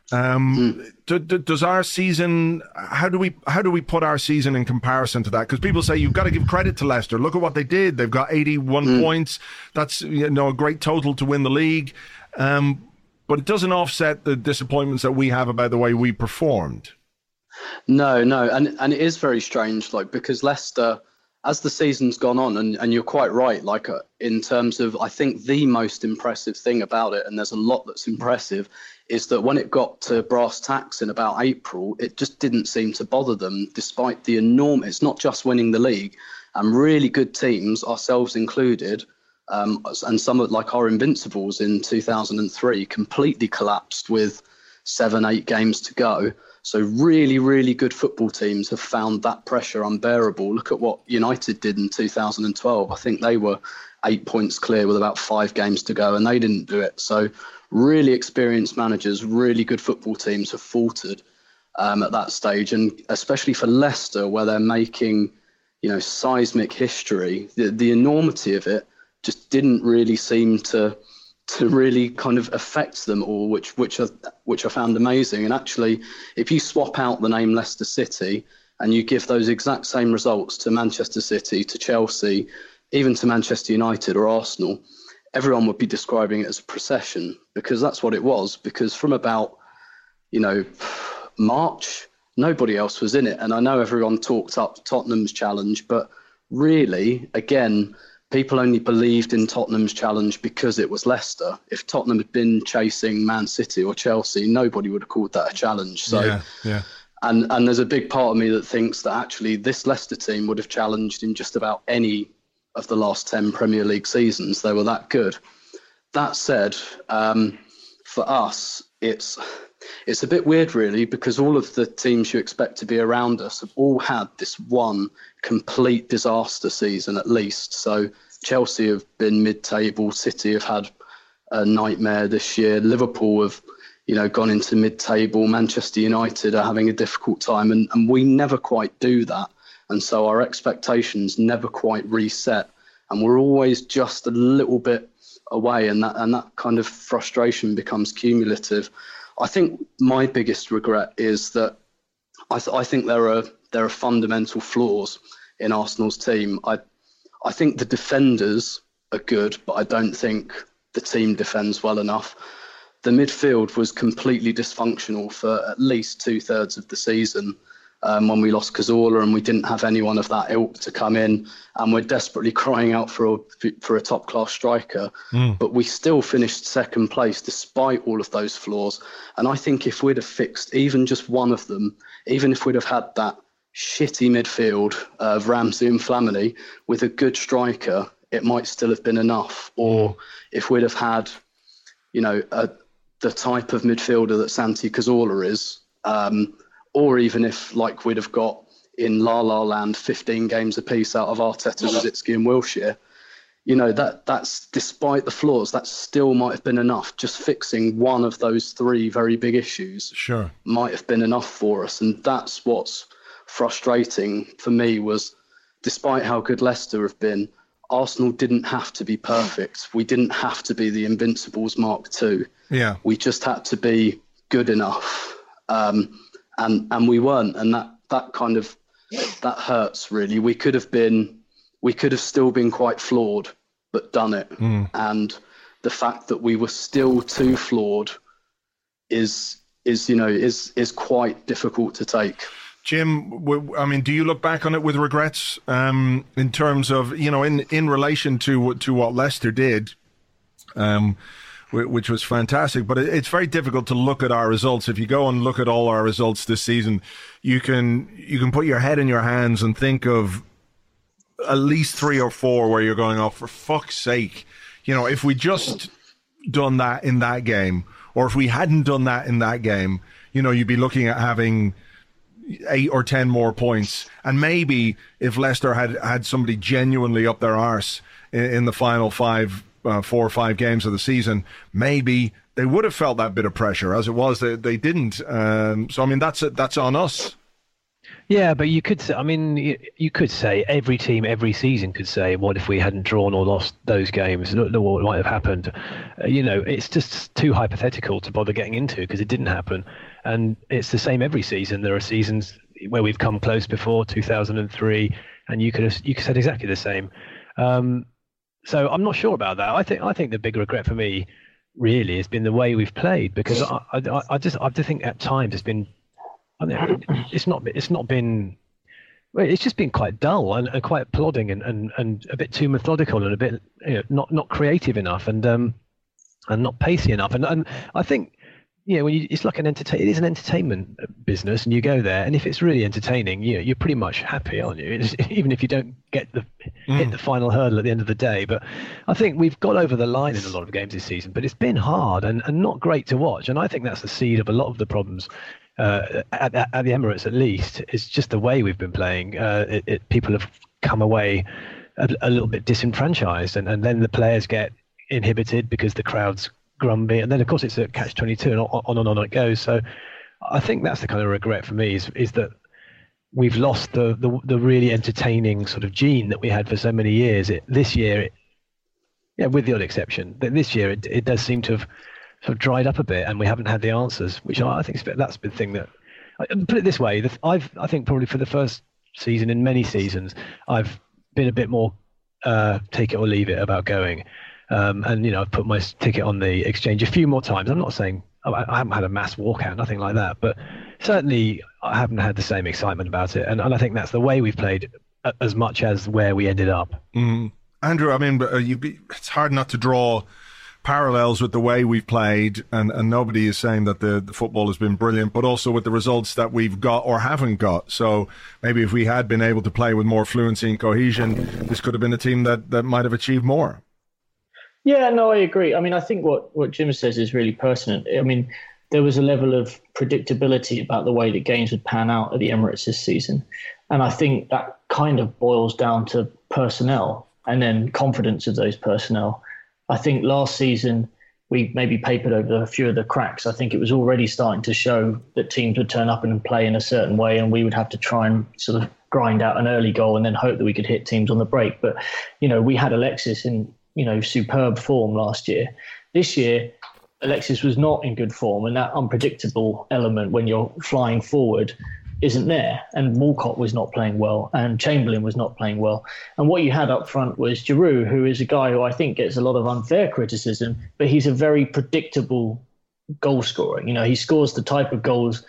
Does our season? How do we put our season in comparison to that? Because people say you've got to give credit to Leicester. Look at what they did. They've got 81 points. That's a great total to win the league. But it doesn't offset the disappointments that we have about the way we performed. No, and it is very strange, because Leicester, as the season's gone on, and you're quite right, in terms of, I think the most impressive thing about it, and there's a lot that's impressive, is that when it got to brass tacks in about April, it just didn't seem to bother them, despite the enormous, it's not just winning the league, and really good teams, ourselves included, and some of our Invincibles in 2003 completely collapsed with 7-8 games to go. So really, really good football teams have found that pressure unbearable. Look at what United did in 2012. I think they were 8 points clear with about 5 games to go, and they didn't do it. So really experienced managers, really good football teams have faltered at that stage. And especially for Leicester, where they're making, seismic history, the enormity of it just didn't really seem to really kind of affect them all, which I found amazing. And actually, if you swap out the name Leicester City and you give those exact same results to Manchester City, to Chelsea, even to Manchester United or Arsenal, everyone would be describing it as a procession, because that's what it was. Because from about, March, nobody else was in it. And I know everyone talked up Tottenham's challenge, but really, again, people only believed in Tottenham's challenge because it was Leicester. If Tottenham had been chasing Man City or Chelsea, nobody would have called that a challenge. So, yeah. And there's a big part of me that thinks that actually this Leicester team would have challenged in just about any of the last 10 Premier League seasons. They were that good. That said, for us, it's a bit weird, really, because all of the teams you expect to be around us have all had this one complete disaster season at least. So Chelsea have been mid-table, City have had a nightmare this year, Liverpool have gone into mid-table, Manchester United are having a difficult time, and we never quite do that. And so our expectations never quite reset, and we're always just a little bit away, and that kind of frustration becomes cumulative. I think my biggest regret is that I think there are fundamental flaws in Arsenal's team. I think the defenders are good, but I don't think the team defends well enough. The midfield was completely dysfunctional for at least 2/3 of the season. when we lost Cazorla, and we didn't have anyone of that ilk to come in, and we're desperately crying out for a top-class striker. But we still finished second place despite all of those flaws. And I think if we'd have fixed even just one of them, even if we'd have had that shitty midfield of Ramsey and Flamini with a good striker, it might still have been enough. Or if we'd have had, the type of midfielder that Santi Cazorla is, or even if, like, we'd have got in La La Land 15 games apiece out of Arteta, Rosicky and Wilshere, that's despite the flaws, that still might have been enough. Just fixing one of those three very big issues might have been enough for us. And that's what's frustrating for me, was despite how good Leicester have been, Arsenal didn't have to be perfect. We didn't have to be the Invincibles Mark II. Yeah. We just had to be good enough. And we weren't. And that hurts, really. We could have still been quite flawed, but done it. And the fact that we were still too flawed is quite difficult to take. Jim, I mean, do you look back on it with regrets in terms of, in relation to what Leicester did, which was fantastic, but it's very difficult to look at our results. If you go and look at all our results this season, you can put your head in your hands and think of at least 3 or 4 where you're going, oh, for fuck's sake, if we just done that in that game, or if we hadn't done that in that game, you'd be looking at having 8 or 10 more points. And maybe if Leicester had somebody genuinely up their arse in the final 4 or 5 games of the season, maybe they would have felt that bit of pressure. As it was, they didn't. So I mean, that's on us. Yeah, but you could say, you could say every team, every season could say, what if we hadn't drawn or lost those games? Look what might have happened. It's just too hypothetical to bother getting into, because it didn't happen. And it's the same every season. There are seasons where we've come close before, 2003, and you could have said exactly the same. So I'm not sure about that. I think the big regret for me really has been the way we've played, because I just think at times it's been, it's just been quite dull and quite plodding and a bit too methodical and a bit not creative enough and not pacey enough. And I think, it's like it is an entertainment business, and you go there, and if it's really entertaining, you're pretty much happy, aren't you? Even if you don't get hit the final hurdle at the end of the day. But I think we've got over the line in a lot of games this season, but it's been hard and not great to watch. And I think that's the seed of a lot of the problems at the Emirates, at least. It's just the way we've been playing. People have come away a little bit disenfranchised, and then the players get inhibited because the crowd's grumpy, and then of course it's a catch-22, and on it goes. So I think that's the kind of regret for me, is that we've lost the really entertaining sort of gene that we had for so many years. This year, with the odd exception, this year it does seem to have sort of dried up a bit, and we haven't had the answers, which I think that's the thing that, put it this way, I think probably for the first season in many seasons, I've been a bit more take it or leave it about going. And I've put my ticket on the exchange a few more times. I'm not saying I haven't had a mass walkout, nothing like that, but certainly I haven't had the same excitement about it. And I think that's the way we've played as much as where we ended up. Andrew, I mean, it's hard not to draw parallels with the way we've played, and nobody is saying that the football has been brilliant, but also with the results that we've got or haven't got. So maybe if we had been able to play with more fluency and cohesion, this could have been a team that might have achieved more. Yeah, no, I agree. I mean, I think what Jim says is really pertinent. I mean, there was a level of predictability about the way that games would pan out at the Emirates this season. And I think that kind of boils down to personnel and then confidence of those personnel. I think last season we maybe papered over a few of the cracks. I think it was already starting to show that teams would turn up and play in a certain way, and we would have to try and sort of grind out an early goal and then hope that we could hit teams on the break. But, we had Alexis in superb form last year. This year, Alexis was not in good form, and that unpredictable element when you're flying forward isn't there. And Walcott was not playing well, and Chamberlain was not playing well. And what you had up front was Giroud, who is a guy who I think gets a lot of unfair criticism, but he's a very predictable goal scorer. He scores the type of goals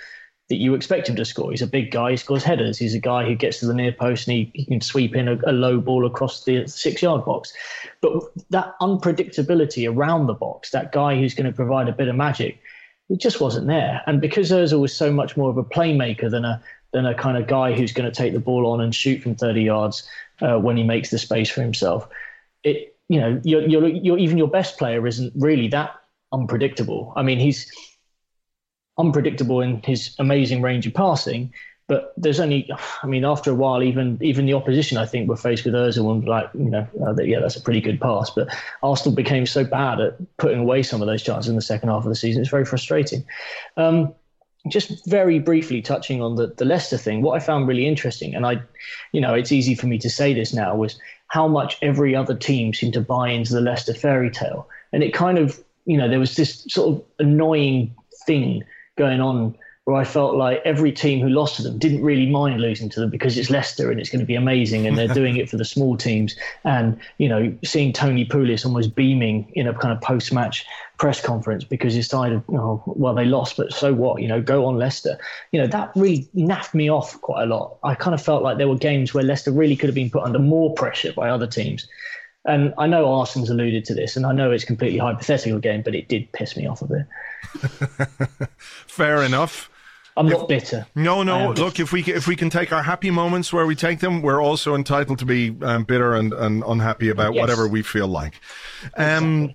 that you expect him to score. He's a big guy. He scores headers. He's a guy who gets to the near post and he can sweep in a low ball across the 6-yard box. But that unpredictability around the box, that guy who's going to provide a bit of magic, it just wasn't there. And because Ozil was so much more of a playmaker than a kind of guy who's going to take the ball on and shoot from 30 yards when he makes the space for himself, you're even your best player isn't really that unpredictable. I mean, he's unpredictable in his amazing range of passing, but there's only, I mean, after a while, even the opposition, I think, were faced with Ozil and like, that's a pretty good pass. But Arsenal became so bad at putting away some of those chances in the second half of the season. It's very frustrating. Just very briefly touching on the Leicester thing, what I found really interesting, and it's easy for me to say this now, was how much every other team seemed to buy into the Leicester fairy tale. And it kind of, there was this sort of annoying thing going on where I felt like every team who lost to them didn't really mind losing to them because it's Leicester and it's going to be amazing and they're doing it for the small teams. And, seeing Tony Pulis almost beaming in a kind of post-match press conference because he decided, they lost, but so what, go on Leicester. That really naffed me off quite a lot. I kind of felt like there were games where Leicester really could have been put under more pressure by other teams. And I know Arsenal's alluded to this, and I know it's completely hypothetical again, but it did piss me off a bit. Fair enough. I'm not bitter. No. Look, if we can take our happy moments where we take them, we're also entitled to be bitter and unhappy about whatever we feel like. Exactly.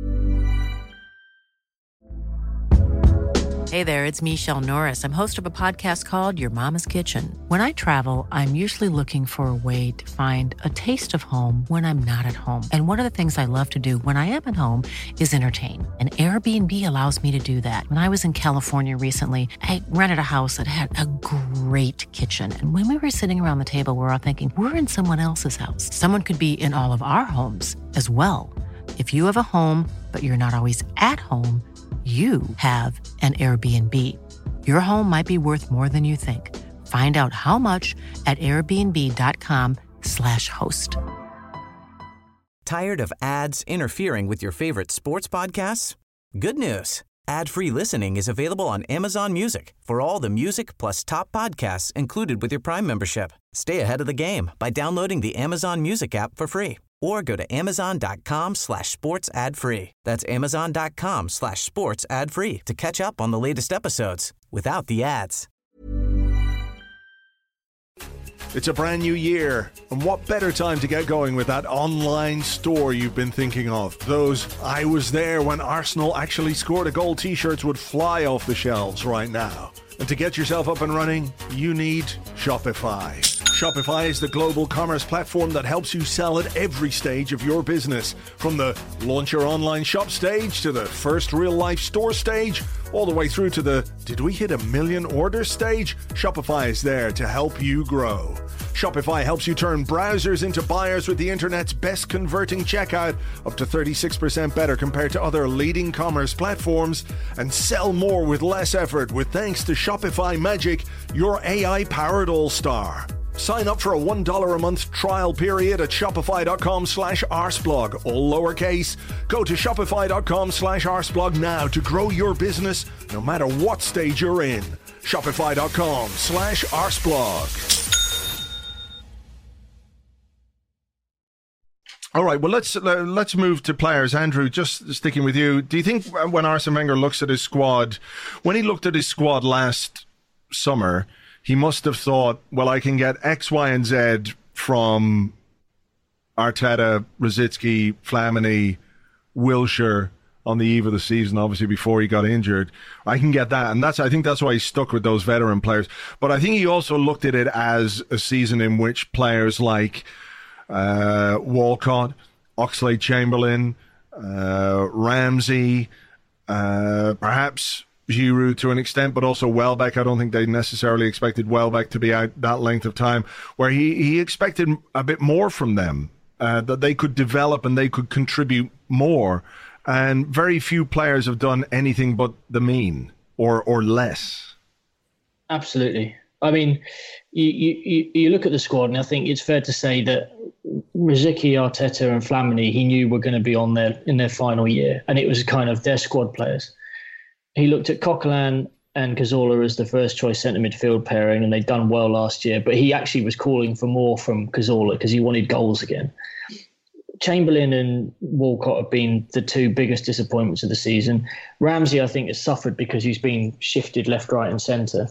Hey there, it's Michelle Norris. I'm host of a podcast called Your Mama's Kitchen. When I travel, I'm usually looking for a way to find a taste of home when I'm not at home. And one of the things I love to do when I am at home is entertain. And Airbnb allows me to do that. When I was in California recently, I rented a house that had a great kitchen. And when we were sitting around the table, we were all thinking, we're in someone else's house. Someone could be in all of our homes as well. If you have a home, but you're not always at home, you have an Airbnb. Your home might be worth more than you think. Find out how much at airbnb.com/host. Tired of ads interfering with your favorite sports podcasts? Good news. Ad-free listening is available on Amazon Music for all the music plus top podcasts included with your Prime membership. Stay ahead of the game by downloading the Amazon Music app for free or go to amazon.com/sports ad free. That's amazon.com/sports ad free to catch up on the latest episodes without the ads. It's a brand new year, and what better time to get going with that online store you've been thinking of? Those I was there when Arsenal actually scored a goal t-shirts would fly off the shelves right now. And to get yourself up and running, you need Shopify. Shopify is the global commerce platform that helps you sell at every stage of your business. From the launch your online shop stage to the first real-life store stage, all the way through to the did we hit 1 million orders stage? Shopify is there to help you grow. Shopify helps you turn browsers into buyers with the internet's best converting checkout, up to 36% better compared to other leading commerce platforms, and sell more with less effort with thanks to Shopify Magic, your AI-powered all-star. Sign up for a $1 a month trial period at shopify.com/arseblog, all lowercase. Go to shopify.com/arseblog now to grow your business no matter what stage you're in. Shopify.com/arseblog. All right, well, let's move to players. Andrew, just sticking with you, do you think when Arsene Wenger looks at his squad, when he looked at his squad last summer, he must have thought, well, I can get X, Y, and Z from Arteta, Rosicky, Flamini, Wilshere on the eve of the season, obviously before he got injured. I can get that, and I think that's why he stuck with those veteran players. But I think he also looked at it as a season in which players like Walcott, Oxlade-Chamberlain, Ramsey, perhaps Giroud to an extent, but also Welbeck. I don't think they necessarily expected Welbeck to be out that length of time, where he expected a bit more from them, that they could develop and they could contribute more. And very few players have done anything but the mean or less. Absolutely. I mean, you look at the squad, and I think it's fair to say that Rosicky, Arteta, and Flamini, he knew were going to be in their final year, and it was kind of their squad players. He looked at Coquelin and Cazorla as the first choice centre midfield pairing, and they'd done well last year. But he actually was calling for more from Cazorla because he wanted goals again. Chamberlain and Walcott have been the two biggest disappointments of the season. Ramsey, I think, has suffered because he's been shifted left, right, and centre.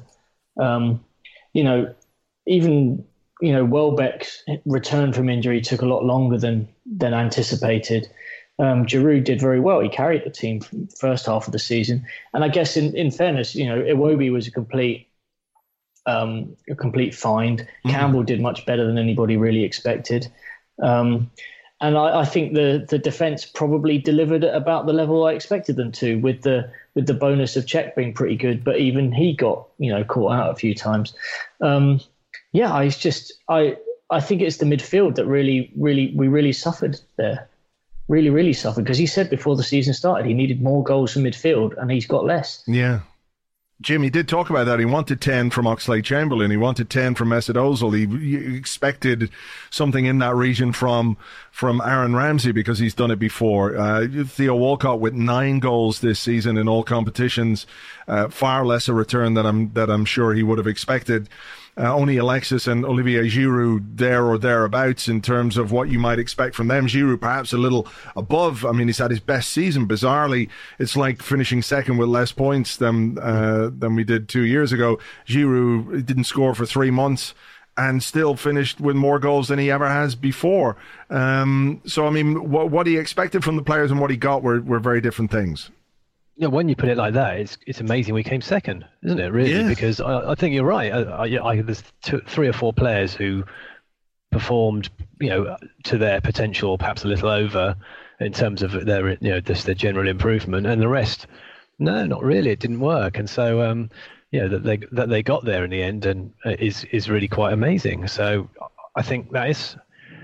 Welbeck's return from injury took a lot longer than anticipated. Giroud did very well. He carried the team from the first half of the season. And I guess in fairness, Iwobi was a complete find. Mm-hmm. Campbell did much better than anybody really expected. And I think the defence probably delivered at about the level I expected them to, with the bonus of Cech being pretty good, but even he got caught out a few times. I think it's the midfield that we really suffered there. Really, really suffered, because he said before the season started he needed more goals from midfield, and he's got less. Yeah. Jim, he did talk about that. He wanted 10 from Oxlade-Chamberlain. He wanted 10 from Mesut Ozil. He expected something in that region from Aaron Ramsey, because he's done it before. Theo Walcott with 9 goals this season in all competitions, far less a return than I'm sure he would have expected. Only Alexis and Olivier Giroud there or thereabouts in terms of what you might expect from them. Giroud perhaps a little above. I mean, he's had his best season. Bizarrely, it's like finishing second with less points than we did 2 years ago. Giroud didn't score for 3 months and still finished with more goals than he ever has before. So, I mean, what he expected from the players and what he got were very different things. Yeah, when you put it like that, it's amazing we came second, isn't it? Really, yeah. Because I think you're right. There's 3 or 4 players who performed, to their potential, perhaps a little over, in terms of their, just their general improvement, and the rest, no, not really. It didn't work, and so that they got there in the end, and is really quite amazing. So I think that is.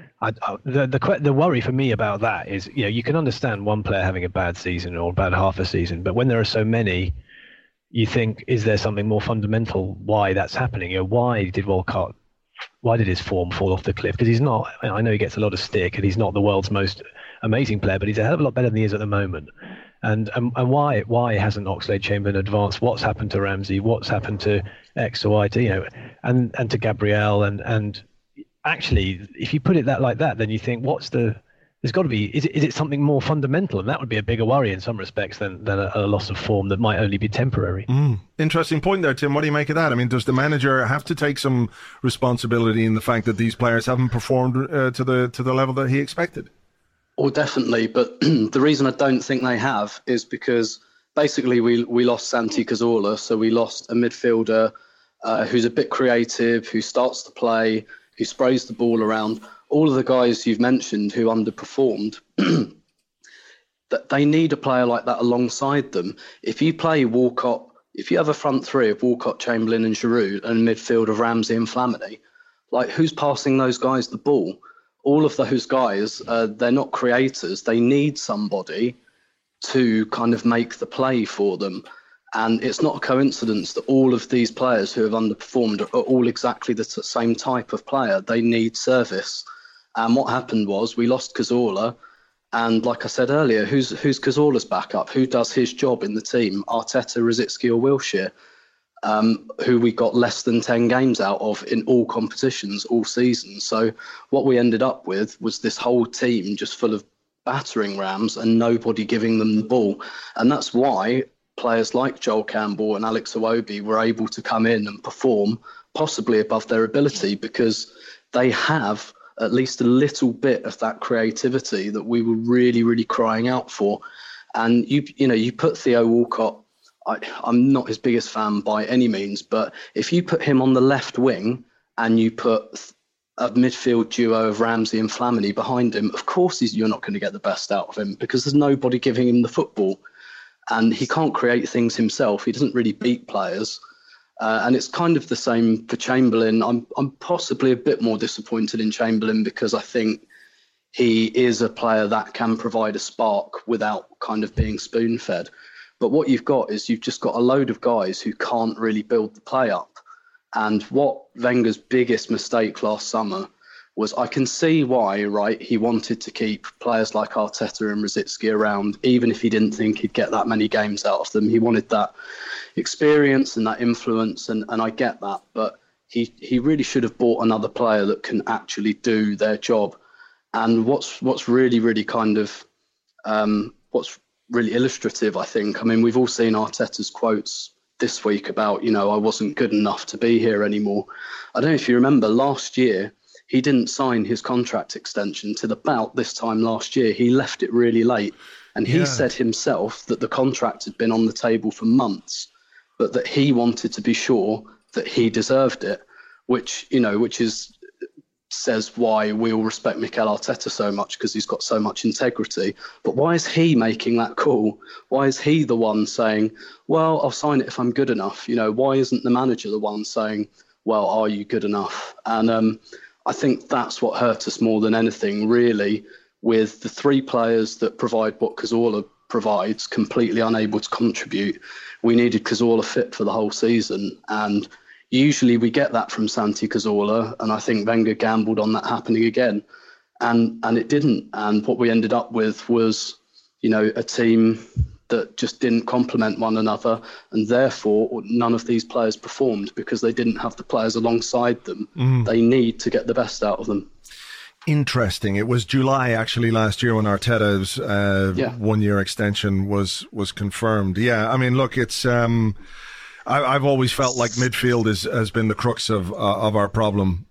The worry for me about that is, you can understand one player having a bad season or bad half a season, but when there are so many, you think, is there something more fundamental why that's happening? Why did his form fall off the cliff? Because he's not. I know he gets a lot of stick, and he's not the world's most amazing player, but he's a hell of a lot better than he is at the moment. And why hasn't Oxlade-Chamberlain advanced? What's happened to Ramsey? What's happened to X or Y? And to Gabriel and. Actually, if you put it like that, then you think, there's got to be, is it something more fundamental? And that would be a bigger worry in some respects than a loss of form that might only be temporary. Interesting point there, Tim. What do you make of that? I mean, does the manager have to take some responsibility in the fact that these players haven't performed to the level that he expected? Oh, definitely. But the reason I don't think they have is because basically we lost Santi Cazorla, so we lost a midfielder who's a bit creative, who starts to play, who sprays the ball around. All of the guys you've mentioned who underperformed, that they need a player like that alongside them. If you play Walcott, if you have a front three of Walcott, Chamberlain and Giroud, and a midfield of Ramsey and Flamini, who's passing those guys the ball? All of those guys, they're not creators. They need somebody to kind of make the play for them. And it's not a coincidence that all of these players who have underperformed are all exactly the same type of player. They need service. And what happened was we lost Cazorla. And like I said earlier, who's Cazorla's backup? Who does his job in the team? Arteta, Rosicky or Wilshere, who we got less than 10 games out of in all competitions all season. So what we ended up with was this whole team just full of battering rams and nobody giving them the ball. And that's why players like Joel Campbell and Alex Iwobi were able to come in and perform possibly above their ability, because they have at least a little bit of that creativity that we were really, really crying out for. And you put Theo Walcott, I'm not his biggest fan by any means, but if you put him on the left wing and you put a midfield duo of Ramsey and Flamini behind him, of course you're not going to get the best out of him, because there's nobody giving him the football. And he can't create things himself. He doesn't really beat players. And it's kind of the same for Chamberlain. I'm possibly a bit more disappointed in Chamberlain, because I think he is a player that can provide a spark without kind of being spoon-fed. But what you've got is you've just got a load of guys who can't really build the play up. And what Wenger's biggest mistake last summer was I can see why, right, he wanted to keep players like Arteta and Rosicky around, even if he didn't think he'd get that many games out of them. He wanted that experience and that influence, and I get that. But he really should have bought another player that can actually do their job. And what's really, really kind of, what's really illustrative, I think, I mean, we've all seen Arteta's quotes this week about, I wasn't good enough to be here anymore. I don't know if you remember last year, he didn't sign his contract extension till about this time last year. He left it really late. And he said himself that the contract had been on the table for months, but that he wanted to be sure that he deserved it, which says why we all respect Mikel Arteta so much, because he's got so much integrity. But why is he making that call? Why is he the one saying, well, I'll sign it if I'm good enough? Why isn't the manager the one saying, well, are you good enough? And I think that's what hurt us more than anything, really, with the three players that provide what Cazorla provides, completely unable to contribute. We needed Cazorla fit for the whole season. And usually we get that from Santi Cazorla, and I think Wenger gambled on that happening again. And it didn't. And what we ended up with was, a team that just didn't complement one another, and therefore none of these players performed because they didn't have the players alongside them. They need to get the best out of them. Interesting. It was July actually last year when Arteta's 1 year extension was confirmed. Yeah, I mean, look, it's I've always felt like midfield has been the crux of our problem.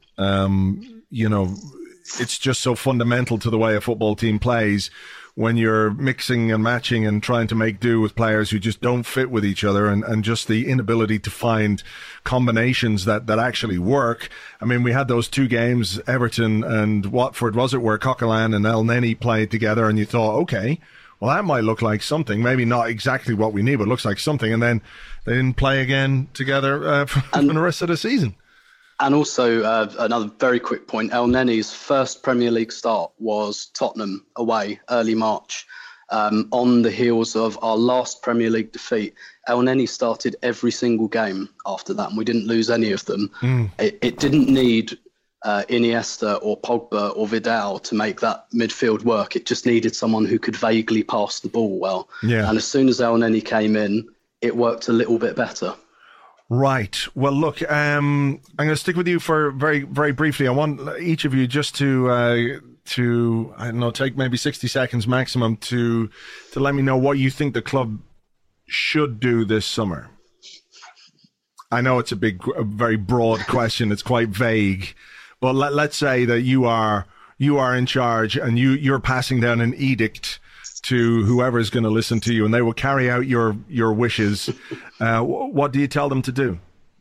It's just so fundamental to the way a football team plays. When you're mixing and matching and trying to make do with players who just don't fit with each other, and just the inability to find combinations that actually work. I mean, we had those two games, Everton and Watford, was it, where Coquelin and El Neni played together, and you thought, okay, well, that might look like something. Maybe not exactly what we need, but it looks like something. And then they didn't play again together for the rest of the season. And also, another very quick point, El Neni's first Premier League start was Tottenham away, early March. On the heels of our last Premier League defeat, El Neni started every single game after that, and we didn't lose any of them. It didn't need Iniesta or Pogba or Vidal to make that midfield work. It just needed someone who could vaguely pass the ball well. Yeah. And as soon as El Neni came in, it worked a little bit better. Right. Well, look, I'm going to stick with you for very, very briefly. I want each of you just to I don't know, take maybe 60 seconds maximum to let me know what you think the club should do this summer. I know it's a very broad question. It's quite vague, but let's say that you are in charge and you're passing down an edict to whoever is going to listen to you, and they will carry out your wishes. What do you tell them to do?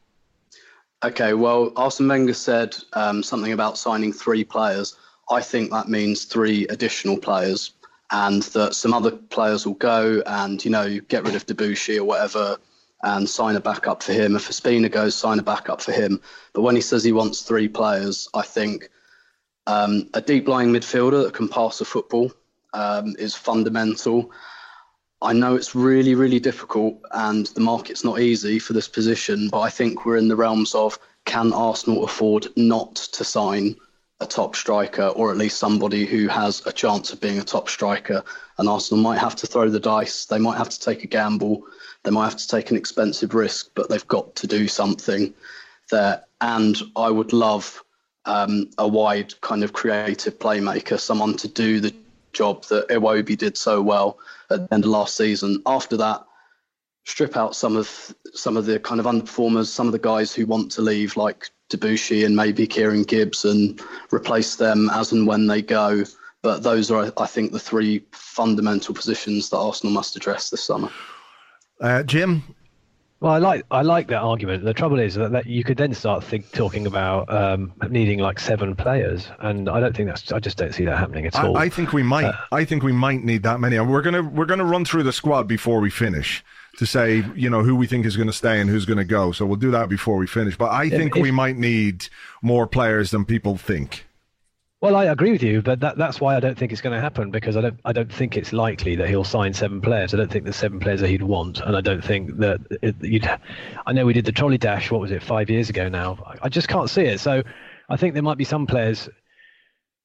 Okay, well, Arsene Wenger said something about signing 3 players. I think that means 3 additional players, and that some other players will go and, get rid of Debuchy or whatever and sign a backup for him. If Ospina goes, sign a backup for him. But when he says he wants 3 players, I think a deep-lying midfielder that can pass a football is fundamental. I know it's really, really difficult and the market's not easy for this position, but I think we're in the realms of, can Arsenal afford not to sign a top striker, or at least somebody who has a chance of being a top striker? And Arsenal might have to throw the dice. They might have to take a gamble. They might have to take an expensive risk, but they've got to do something there. And I would love a wide kind of creative playmaker, someone to do the job that Iwobi did so well at the end of last season. After that, strip out some of the kind of underperformers, some of the guys who want to leave, like Debuchy and maybe Kieran Gibbs, and replace them as and when they go. But those are, I think, the 3 fundamental positions that Arsenal must address this summer. Jim? Well, I like that argument. The trouble is that you could then start talking about needing like 7 players, and I just don't see that happening at all. I think we might. I think we might need that many. We're gonna run through the squad before we finish to say who we think is going to stay and who's going to go. So we'll do that before we finish. But I think we might need more players than people think. Well, I agree with you, but that's why I don't think it's going to happen, because I don't think it's likely that he'll sign 7 players. I don't think there's 7 players that he'd want, and I don't think that I know we did the trolley dash, what was it, 5 years ago now. I just can't see it. So I think there might be some players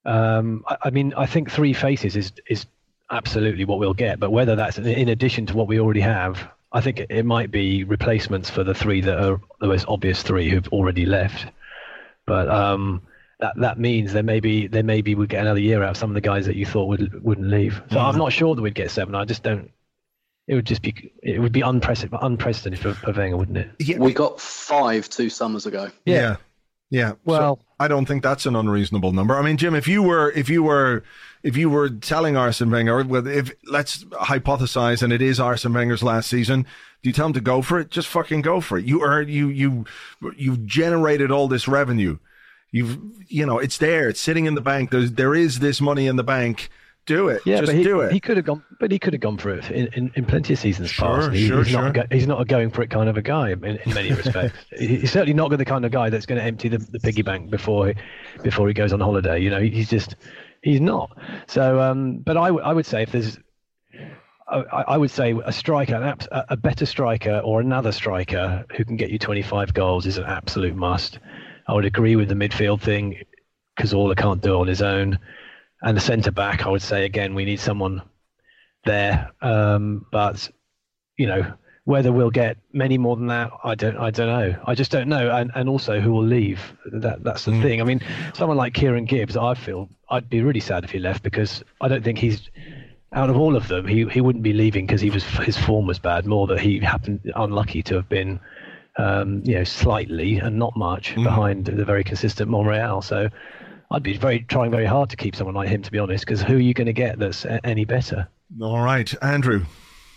I mean, I think three faces is absolutely what we'll get, but whether that's in addition to what we already have, I think it might be replacements for the three that are the most obvious three who've already left. But that means there maybe we'd get another year out of some of the guys that you thought wouldn't leave. So I'm not sure that we'd get 7. I just don't. It would be unprecedented for Wenger, wouldn't it? Yeah. We got 5 2 summers ago. Yeah. Well, so I don't think that's an unreasonable number. I mean, Jim, if you were telling Arsene Wenger, let's hypothesize, and it is Arsene Wenger's last season, do you tell him to go for it? Just fucking go for it. You've generated all this revenue. It's there. It's sitting in the bank. There is this money in the bank. Do it. Yeah, do it. He could have gone for it in plenty of seasons past. Sure. He's not a going for it kind of a guy in many respects. He's certainly not the kind of guy that's going to empty the piggy bank before he goes on holiday. He's not. So, but I would say if there's, I would say a striker, a better striker or another striker who can get you 25 goals is an absolute must. I would agree with the midfield thing because Cazorla can't do it on his own. And the centre back, I would say again, we need someone there. But whether we'll get many more than that, I don't know. I just don't know. And also who will leave. That's the thing. I mean, someone like Kieran Gibbs, I feel I'd be really sad if he left because I don't think he's out of all of them. He wouldn't be leaving because his form was bad. More that he happened unlucky to have been slightly and not much behind the very consistent Monreal. So I'd be trying very hard to keep someone like him, to be honest, because who are you going to get that's any better? All right, Andrew.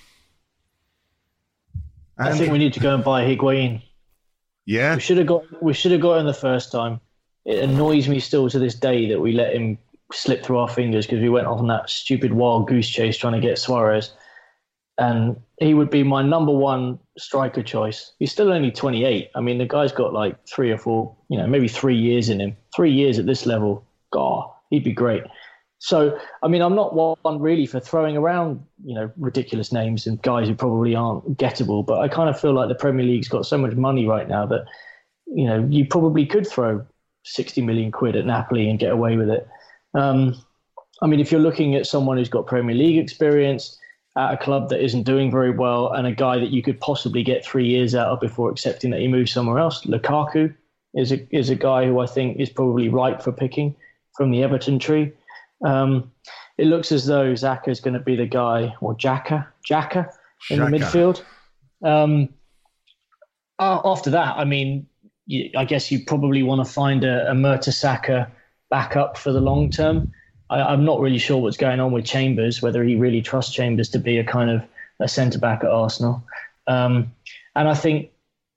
I think we need to go and buy Higuain. Yeah, we should have got him the first time. It annoys me still to this day that we let him slip through our fingers because we went off on that stupid wild goose chase trying to get Suarez, and he would be my number one striker choice. He's still only 28. I mean, the guy's got like 3 or 4, maybe 3 years in him. 3 years at this level, God, he'd be great. So, I mean, I'm not one really for throwing around, ridiculous names and guys who probably aren't gettable, but I kind of feel like the Premier League's got so much money right now that, you probably could throw 60 million quid at Napoli and get away with it. I mean, if you're looking at someone who's got Premier League experience at a club that isn't doing very well and a guy that you could possibly get 3 years out of before accepting that he moves somewhere else, Lukaku is a guy who I think is probably ripe for picking from the Everton tree. It looks as though Xhaka is going to be the guy, or Xhaka in the midfield. After that, I mean, I guess you probably want to find a Mertesacker backup for the long term. I'm not really sure what's going on with Chambers, whether he really trusts Chambers to be a kind of a centre-back at Arsenal. And I think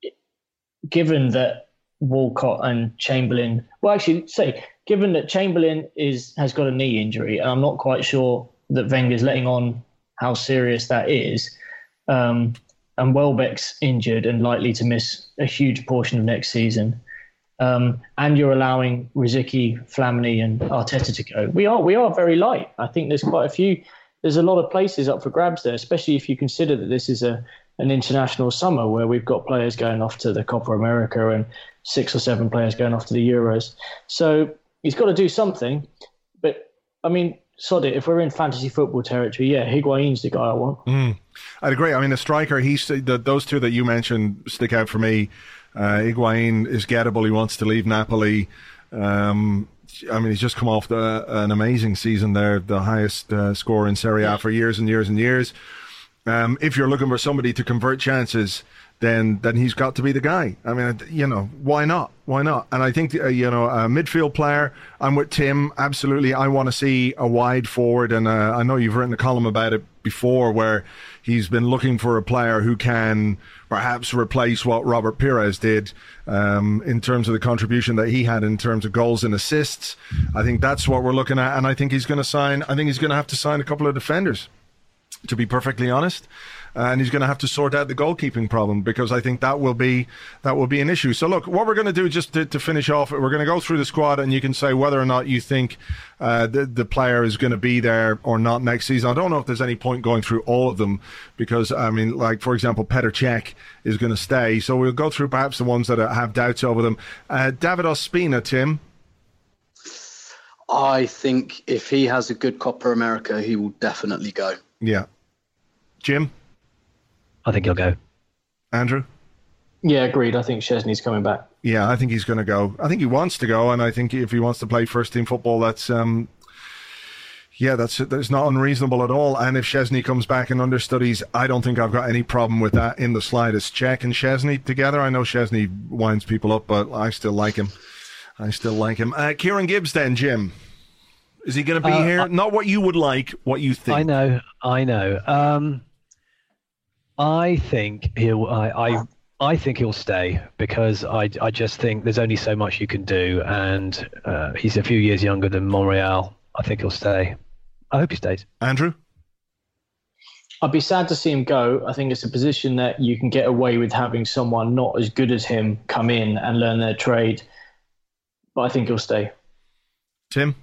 given that Walcott and Chamberlain... given that Chamberlain has got a knee injury, and I'm not quite sure that Wenger's letting on how serious that is, and Welbeck's injured and likely to miss a huge portion of next season, and you're allowing Rosicky, Flamini and Arteta to go. We are very light. I think there's a lot of places up for grabs there, especially if you consider that this is an international summer where we've got players going off to the Copa America and 6 or 7 players going off to the Euros. So he's got to do something. But, I mean, sod it, if we're in fantasy football territory, Higuain's the guy I want. I'd agree. I mean, a striker, those two that you mentioned stick out for me. Higuain is gettable. He wants to leave Napoli. I mean, he's just come off an amazing season there, the highest score in Serie A for years and years and years. If you're looking for somebody to convert chances, then he's got to be the guy. I mean, why not? Why not? And I think, a midfield player, I'm with Tim. Absolutely. I want to see a wide forward. And I know you've written a column about it before where he's been looking for a player who can perhaps replace what Robert Pires did in terms of the contribution that he had in terms of goals and assists. I think that's what we're looking at. And I think he's going to have to sign a couple of defenders, to be perfectly honest. And he's going to have to sort out the goalkeeping problem because I think that will be an issue. So look, what we're going to do just to finish off, we're going to go through the squad and you can say whether or not you think the player is going to be there or not next season. I don't know if there's any point going through all of them because, I mean, like, for example, Petr Cech is going to stay. So we'll go through perhaps the ones that have doubts over them. David Ospina, Tim. I think if he has a good Copa America, he will definitely go. Yeah. Jim? I think he'll go. Andrew? Yeah, agreed. I think Szczesny's coming back. Yeah, I think he's going to go. I think he wants to go, and I think if he wants to play first-team football, that's not unreasonable at all. And if Szczesny comes back and understudies, I don't think I've got any problem with that in the slightest. Cech and Szczesny together, I know Szczesny winds people up, but I still like him. Kieran Gibbs then, Jim. Is he going to be here? Not what you would like, what you think. I know. I think he'll stay because I just think there's only so much you can do, and he's a few years younger than Monreal. I think he'll stay. I hope he stays. Andrew? I'd be sad to see him go. I think it's a position that you can get away with having someone not as good as him come in and learn their trade. But I think he'll stay. Tim?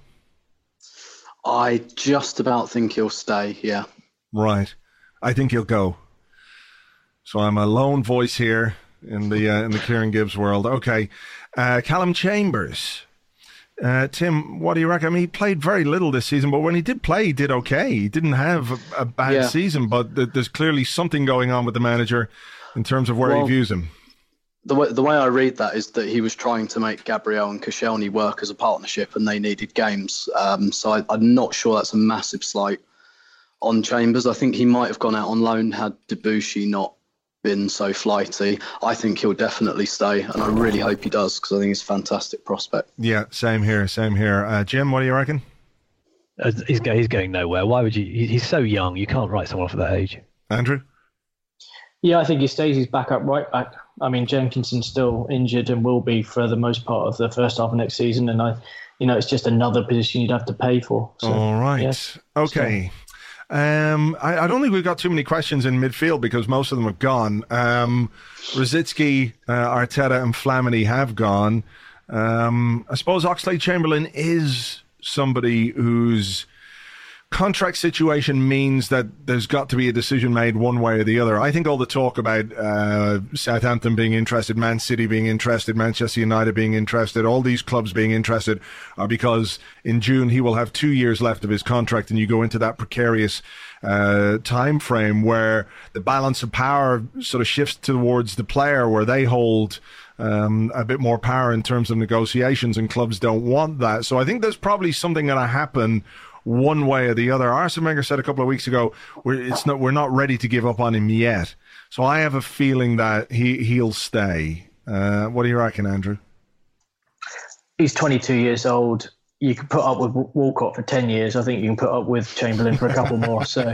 I just about think he'll stay, yeah. Right. I think he'll go. So I'm a lone voice here in the Kieran Gibbs world. Okay. Callum Chambers. Tim, what do you reckon? I mean, he played very little this season, but when he did play, he did okay. He didn't have a bad season, but there's clearly something going on with the manager in terms of where he views him. The way I read that is that he was trying to make Gabriel and Koscielny work as a partnership, and they needed games. So I'm not sure that's a massive slight on Chambers. I think he might have gone out on loan had Debuchy not been so flighty. I think he'll definitely stay, and I really hope he does because I think he's a fantastic prospect. Yeah, same here. Jim, what do you reckon? He's going nowhere. Why would you? He's so young. You can't write someone off at that age. Andrew? Yeah, I think he stays. He's back up right back. I mean, Jenkinson's still injured and will be for the most part of the first half of next season, and it's just another position you'd have to pay for. So, all right. Yes. Okay. I don't think we've got too many questions in midfield because most of them have gone. Rosicky, Arteta and Flamini have gone. I suppose Oxlade-Chamberlain is somebody whose contract situation means that there's got to be a decision made one way or the other. I think all the talk about Southampton being interested, Man City being interested, Manchester United being interested, all these clubs being interested are because in June he will have 2 years left of his contract, and you go into that precarious time frame where the balance of power sort of shifts towards the player, where they hold a bit more power in terms of negotiations, and clubs don't want that. So I think there's probably something going to happen one way or the other. Arsene Wenger said a couple of weeks ago, we're not ready to give up on him yet. So I have a feeling that he'll stay. What do you reckon, Andrew? He's 22 years old. You could put up with Walcott for 10 years. I think you can put up with Chamberlain for a couple more. So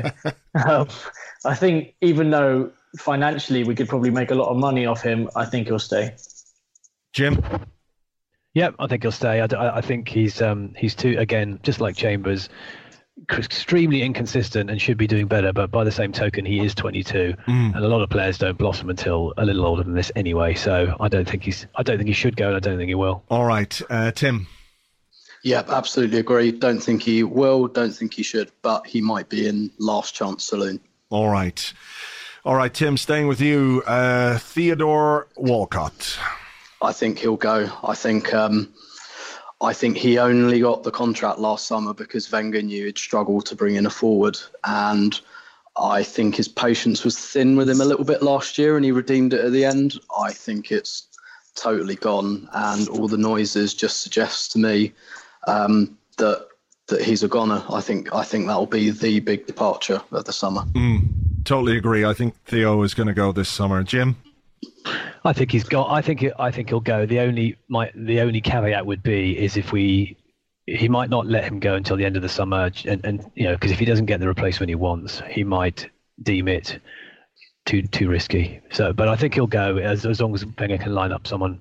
I think even though financially we could probably make a lot of money off him, I think he'll stay. Jim? Yeah, I think he'll stay. I think he's too, again, just like Chambers, extremely inconsistent and should be doing better. But by the same token, he is 22, and a lot of players don't blossom until a little older than this anyway. So I don't think he should go, and I don't think he will. All right, Tim. Yeah, absolutely agree. Don't think he will. Don't think he should. But he might be in last chance saloon. All right, Tim. Staying with you, Theodore Walcott. I think he'll go. I think he only got the contract last summer because Wenger knew he'd struggle to bring in a forward, and I think his patience was thin with him a little bit last year, and he redeemed it at the end. I think it's totally gone, and all the noises just suggest to me that he's a goner. I think that'll be the big departure of the summer. Totally agree. I think Theo is going to go this summer. Jim? I think he's got. I think he'll go. The only caveat would be is if he might not let him go until the end of the summer, and because if he doesn't get the replacement he wants, he might deem it too risky. So, but I think he'll go as long as Wenger can line up someone.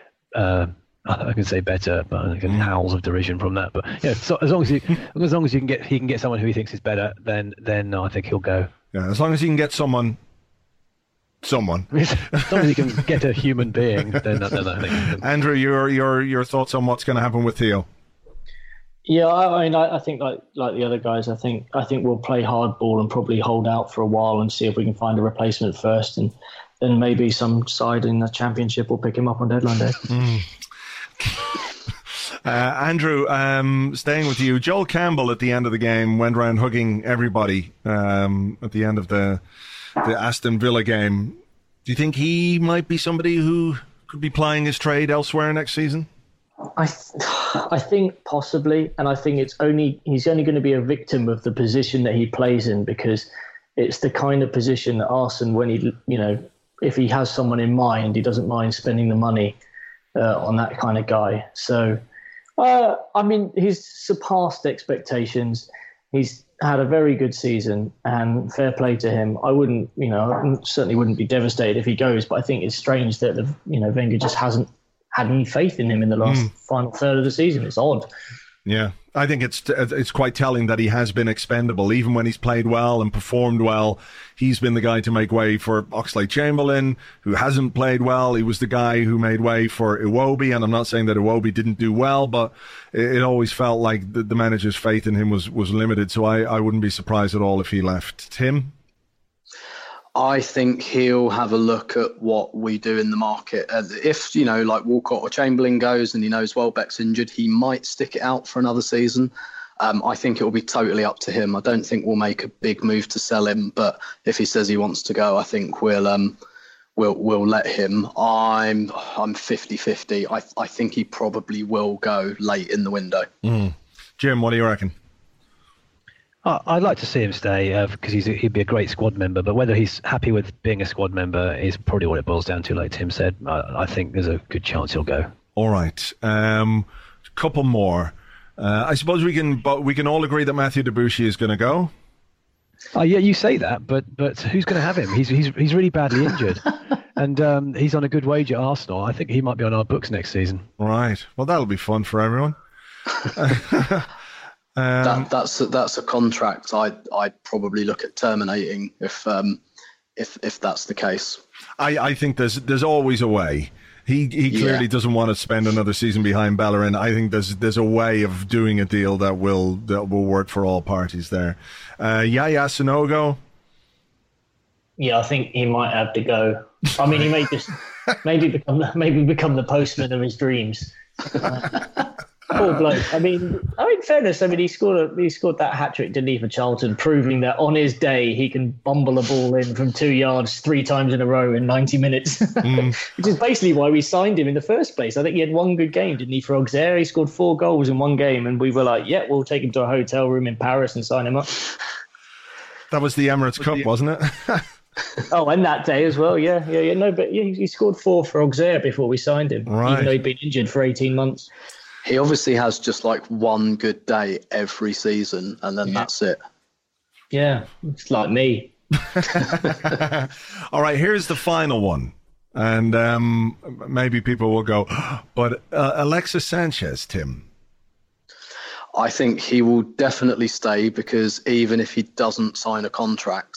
I can say better, but I get howls of derision from that. But so as long as he can get someone who he thinks is better, then I think he'll go. Yeah, as long as he can get someone. As long as he can get a human being, then I think. Andrew, your thoughts on what's going to happen with Theo? Yeah, I mean, I think like the other guys, I think we'll play hardball and probably hold out for a while and see if we can find a replacement first, and then maybe some side in the Championship will pick him up on deadline day. Andrew, staying with you, Joel Campbell at the end of the game went around hugging everybody at the end of the Aston Villa game. Do you think he might be somebody who could be plying his trade elsewhere next season? I think possibly, and I think he's only going to be a victim of the position that he plays in, because it's the kind of position that Arsene, when he, if he has someone in mind, he doesn't mind spending the money on that kind of guy. So, he's surpassed expectations. He's had a very good season, and fair play to him. I certainly wouldn't be devastated if he goes, but I think it's strange that Wenger just hasn't had any faith in him in the last final third of the season. It's odd. Yeah, I think it's quite telling that he has been expendable. Even when he's played well and performed well, he's been the guy to make way for Oxlade-Chamberlain, who hasn't played well. He was the guy who made way for Iwobi, and I'm not saying that Iwobi didn't do well, but it always felt like the manager's faith in him was limited, so I wouldn't be surprised at all if he left. Tim? I think he'll have a look at what we do in the market. If, like Walcott or Chamberlain goes and he knows Welbeck's injured, he might stick it out for another season. I think it will be totally up to him. I don't think we'll make a big move to sell him, but if he says he wants to go, I think we'll let him. I'm 50-50. I think he probably will go late in the window. Jim, what do you reckon? I'd like to see him stay because he'd be a great squad member, but whether he's happy with being a squad member is probably what it boils down to, like Tim said. I think there's a good chance he'll go. All right. Couple more. I suppose we can all agree that Mathieu Debuchy is going to go. Yeah, you say that, but who's going to have him? He's really badly injured, and he's on a good wage at Arsenal. I think he might be on our books next season. Right. Well, that'll be fun for everyone. That's a contract I'd probably look at terminating if that's the case. I think there's always a way. He clearly doesn't want to spend another season behind Bellerin. I think there's a way of doing a deal that will work for all parties there. Yaya Sanogo. Yeah, I think he might have to go. I mean, he may just maybe become the postman of his dreams. Poor bloke. I mean, in fairness, he scored that hat-trick, didn't he, for Charlton, proving that on his day he can bumble a ball in from 2 yards 3 times in a row in 90 minutes, which is basically why we signed him in the first place. I think he had one good game, didn't he, for Auxerre? He scored 4 goals in one game, and we were like, yeah, we'll take him to a hotel room in Paris and sign him up. That was the Emirates Cup, wasn't it? Oh, and that day as well, yeah. No, but he scored 4 for Auxerre before we signed him, even though he'd been injured for 18 months. He obviously has just like one good day every season, and then that's it. Yeah, it's like me. All right, here's the final one. And maybe people will go, but Alexis Sanchez, Tim? I think he will definitely stay, because even if he doesn't sign a contract,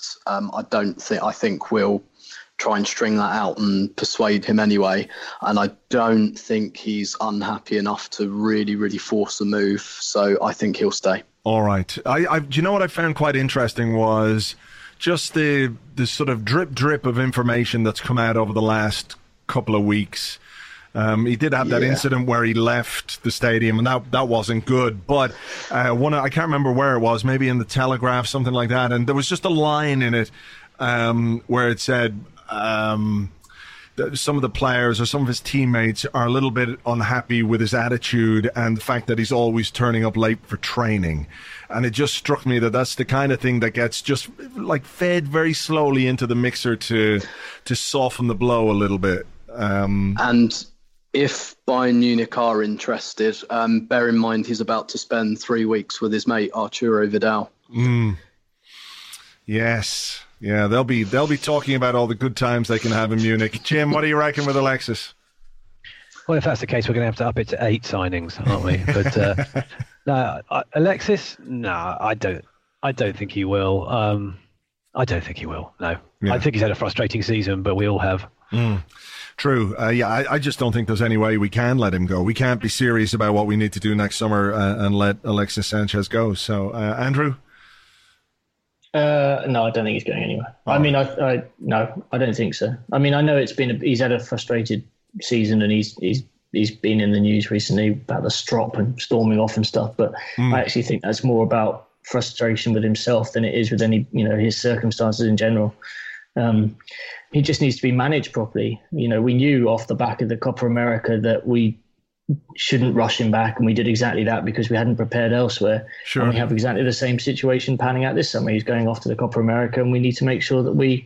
I think we'll try and string that out and persuade him anyway. And I don't think he's unhappy enough to really, really force a move. So I think he'll stay. All right. Do you know what I found quite interesting was just the sort of drip of information that's come out over the last couple of weeks. He did have that incident where he left the stadium, and that wasn't good. But I can't remember where it was, maybe in the Telegraph, something like that. And there was just a line in it where it said, some of the players or some of his teammates are a little bit unhappy with his attitude and the fact that he's always turning up late for training. And it just struck me that that's the kind of thing that gets just like fed very slowly into the mixer to soften the blow a little bit. And if Bayern Munich are interested, bear in mind he's about to spend 3 weeks with his mate Arturo Vidal. Yes. Yeah, they'll be talking about all the good times they can have in Munich. Jim, what do you reckon with Alexis? Well, if that's the case, we're going to have to up it to 8 signings, aren't we? But no, Alexis, no, I don't think he will. I don't think he will. No, I think he's had a frustrating season, but we all have. True. I just don't think there's any way we can let him go. We can't be serious about what we need to do next summer and let Alexis Sanchez go. So, Andrew? No, I don't think he's going anywhere. Oh. I mean, no, I don't think so. I mean, I know he's had a frustrated season, and he's he's been in the news recently about the strop and storming off and stuff. But I actually think that's more about frustration with himself than it is with any, his circumstances in general. He just needs to be managed properly. We knew off the back of the Copa America that we shouldn't rush him back, and we did exactly that because we hadn't prepared elsewhere. Sure. And we have exactly the same situation panning out this summer. He's going off to the Copa America, and we need to make sure that we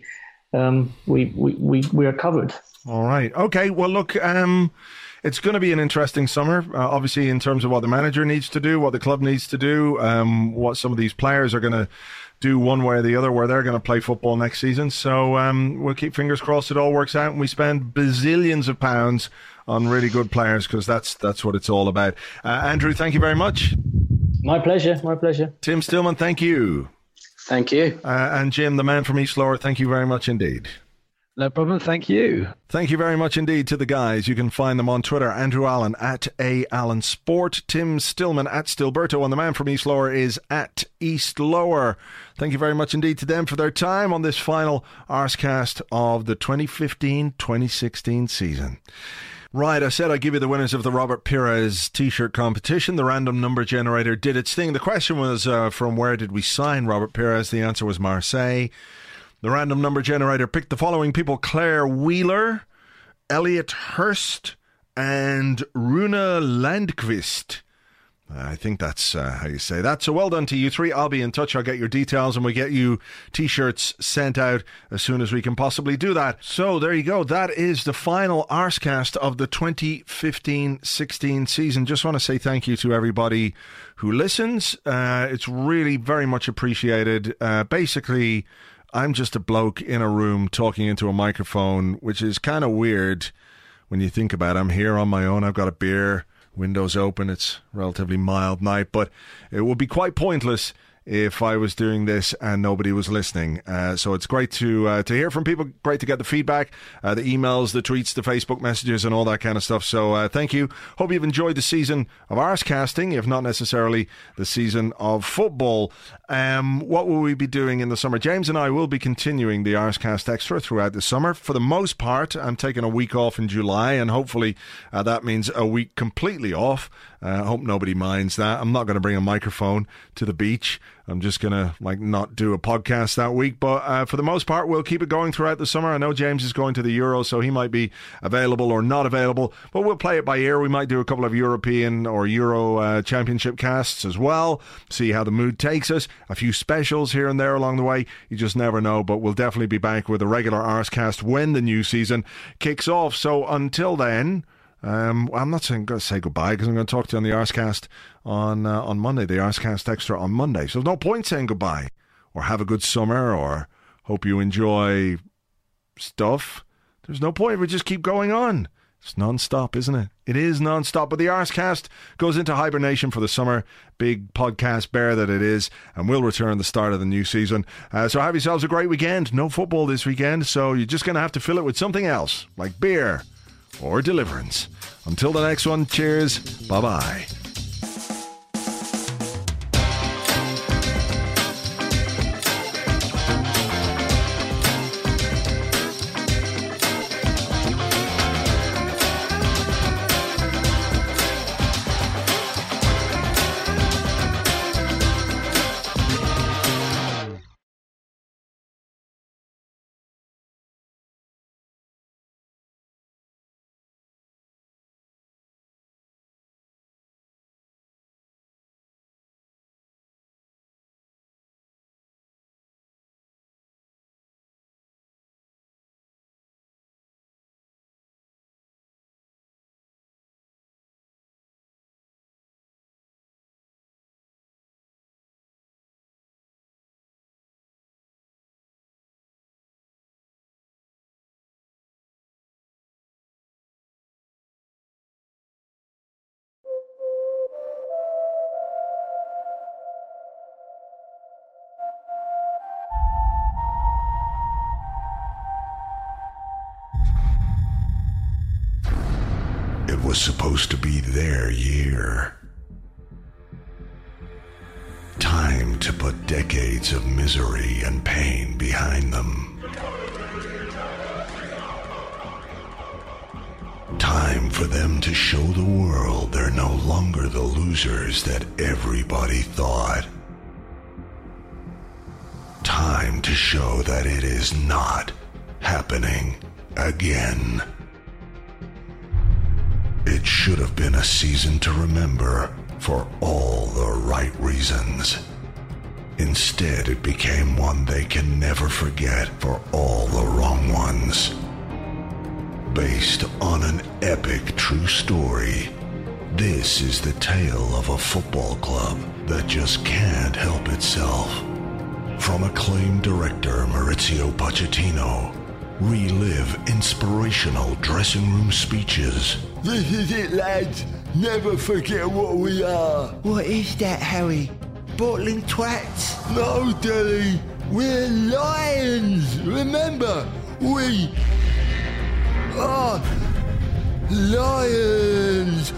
are covered. All right. Okay. Well, look, it's going to be an interesting summer, obviously, in terms of what the manager needs to do, what the club needs to do, what some of these players are going to do one way or the other, where they're going to play football next season. So we'll keep fingers crossed it all works out and we spend bazillions of pounds on really good players, because that's what it's all about. Andrew, thank you very much. My pleasure. My pleasure. Tim Stillman, thank you. Thank you. And Jim, the man from East Lower, thank you very much indeed. No problem. Thank you. Thank you very much indeed to the guys. You can find them on Twitter. Andrew Allen at @AllenSport. Tim Stillman at Stillberto. And the man from East Lower is at East Lower. Thank you very much indeed to them for their time on this final Arscast of the 2015-2016 season. Right, I said I'd give you the winners of the Robert Pires t-shirt competition. The random number generator did its thing. The question was, from where did we sign Robert Pires? The answer was Marseille. The random number generator picked the following people: Claire Wheeler, Elliot Hurst, and Runa Landqvist. I think that's how you say that. So well done to you three. I'll be in touch. I'll get your details and we'll get you t-shirts sent out as soon as we can possibly do that. So there you go. That is the final Arscast of the 2015-16 season. Just want to say thank you to everybody who listens. It's really very much appreciated. Basically, I'm just a bloke in a room talking into a microphone, which is kind of weird when you think about it. I'm here on my own. I've got a beer. Windows open. It's a relatively mild night, but it would be quite pointless if I was doing this and nobody was listening. So it's great to hear from people. Great to get the feedback, the emails, the tweets, the Facebook messages, and all that kind of stuff. So thank you. Hope you've enjoyed the season of Arscasting, if not necessarily the season of football. What will we be doing in the summer? James and I will be continuing the Arscast Extra throughout the summer. For the most part, I'm taking a week off in July, and hopefully that means a week completely off. I hope nobody minds that. I'm not going to bring a microphone to the beach. I'm just going to not do a podcast that week. But for the most part, we'll keep it going throughout the summer. I know James is going to the Euro, so he might be available or not available. But we'll play it by ear. We might do a couple of European or Euro Championship casts as well. See how the mood takes us. A few specials here and there along the way. You just never know. But we'll definitely be back with a regular Arscast when the new season kicks off. So until then, I'm not going to say goodbye, because I'm going to talk to you on the Arscast on Monday, the Arscast Extra on Monday. So there's no point saying goodbye or have a good summer or hope you enjoy stuff. There's no point. We just keep going on. It's non-stop, isn't it? It is non-stop. But the Arscast goes into hibernation for the summer. Big podcast bear that it is. And we'll return the start of the new season. So have yourselves a great weekend. No football this weekend, so you're just going to have to fill it with something else, like beer or deliverance. Until the next one, cheers. Bye-bye. It was supposed to be their year. Time to put decades of misery and pain behind them. Time for them to show the world they're no longer the losers that everybody thought. Time to show that it is not happening again. It should have been a season to remember for all the right reasons. Instead, it became one they can never forget for all the wrong ones. Based on an epic true story, this is the tale of a football club that just can't help itself. From acclaimed director Maurizio Pochettino, relive inspirational dressing room speeches. This is it, lads. Never forget what we are. What is that, Harry? Bottling twats? No, Dilly. We're lions. Remember, we are lions.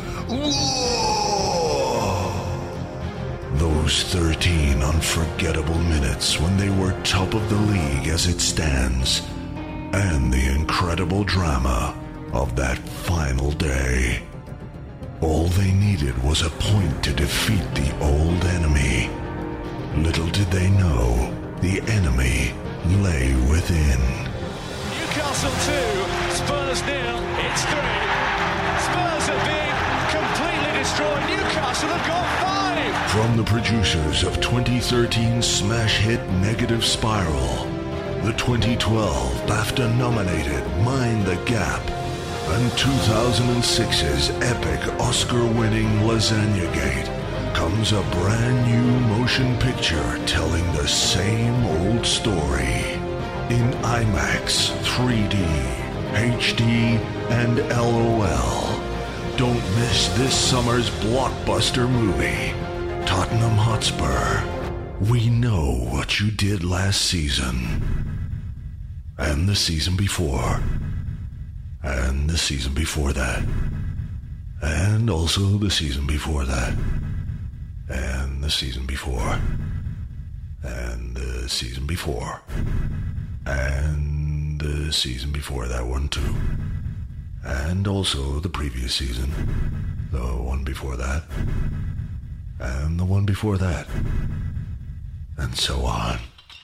Whoa! Those 13 unforgettable minutes when they were top of the league as it stands, and the incredible drama of that final day. All they needed was a point to defeat the old enemy. Little did they know, the enemy lay within. Newcastle 2, Spurs 0, it's 3. Spurs are being completely destroyed. Newcastle have got 5. From the producers of 2013's smash hit Negative Spiral, the 2012 BAFTA-nominated Mind the Gap, and 2006's epic Oscar-winning Lasagna Gate, comes a brand new motion picture telling the same old story. In IMAX, 3D, HD, and LOL. Don't miss this summer's blockbuster movie, Tottenham Hotspur. We know what you did last season. And the season before. And the season before that. And also the season before that. And the season before. And the season before. And the season before that one too. And also the previous season. The one before that. And the one before that. And so on.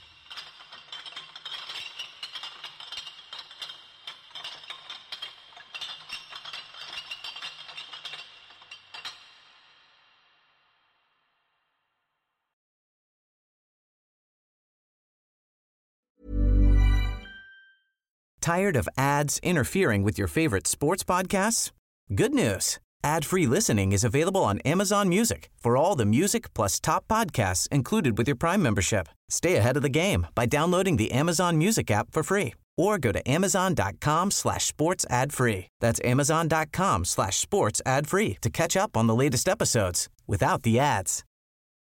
Tired of ads interfering with your favorite sports podcasts? Good news. Ad-free listening is available on Amazon Music for all the music plus top podcasts included with your Prime membership. Stay ahead of the game by downloading the Amazon Music app for free or go to amazon.com/sports ad free. That's amazon.com/sports ad free to catch up on the latest episodes without the ads.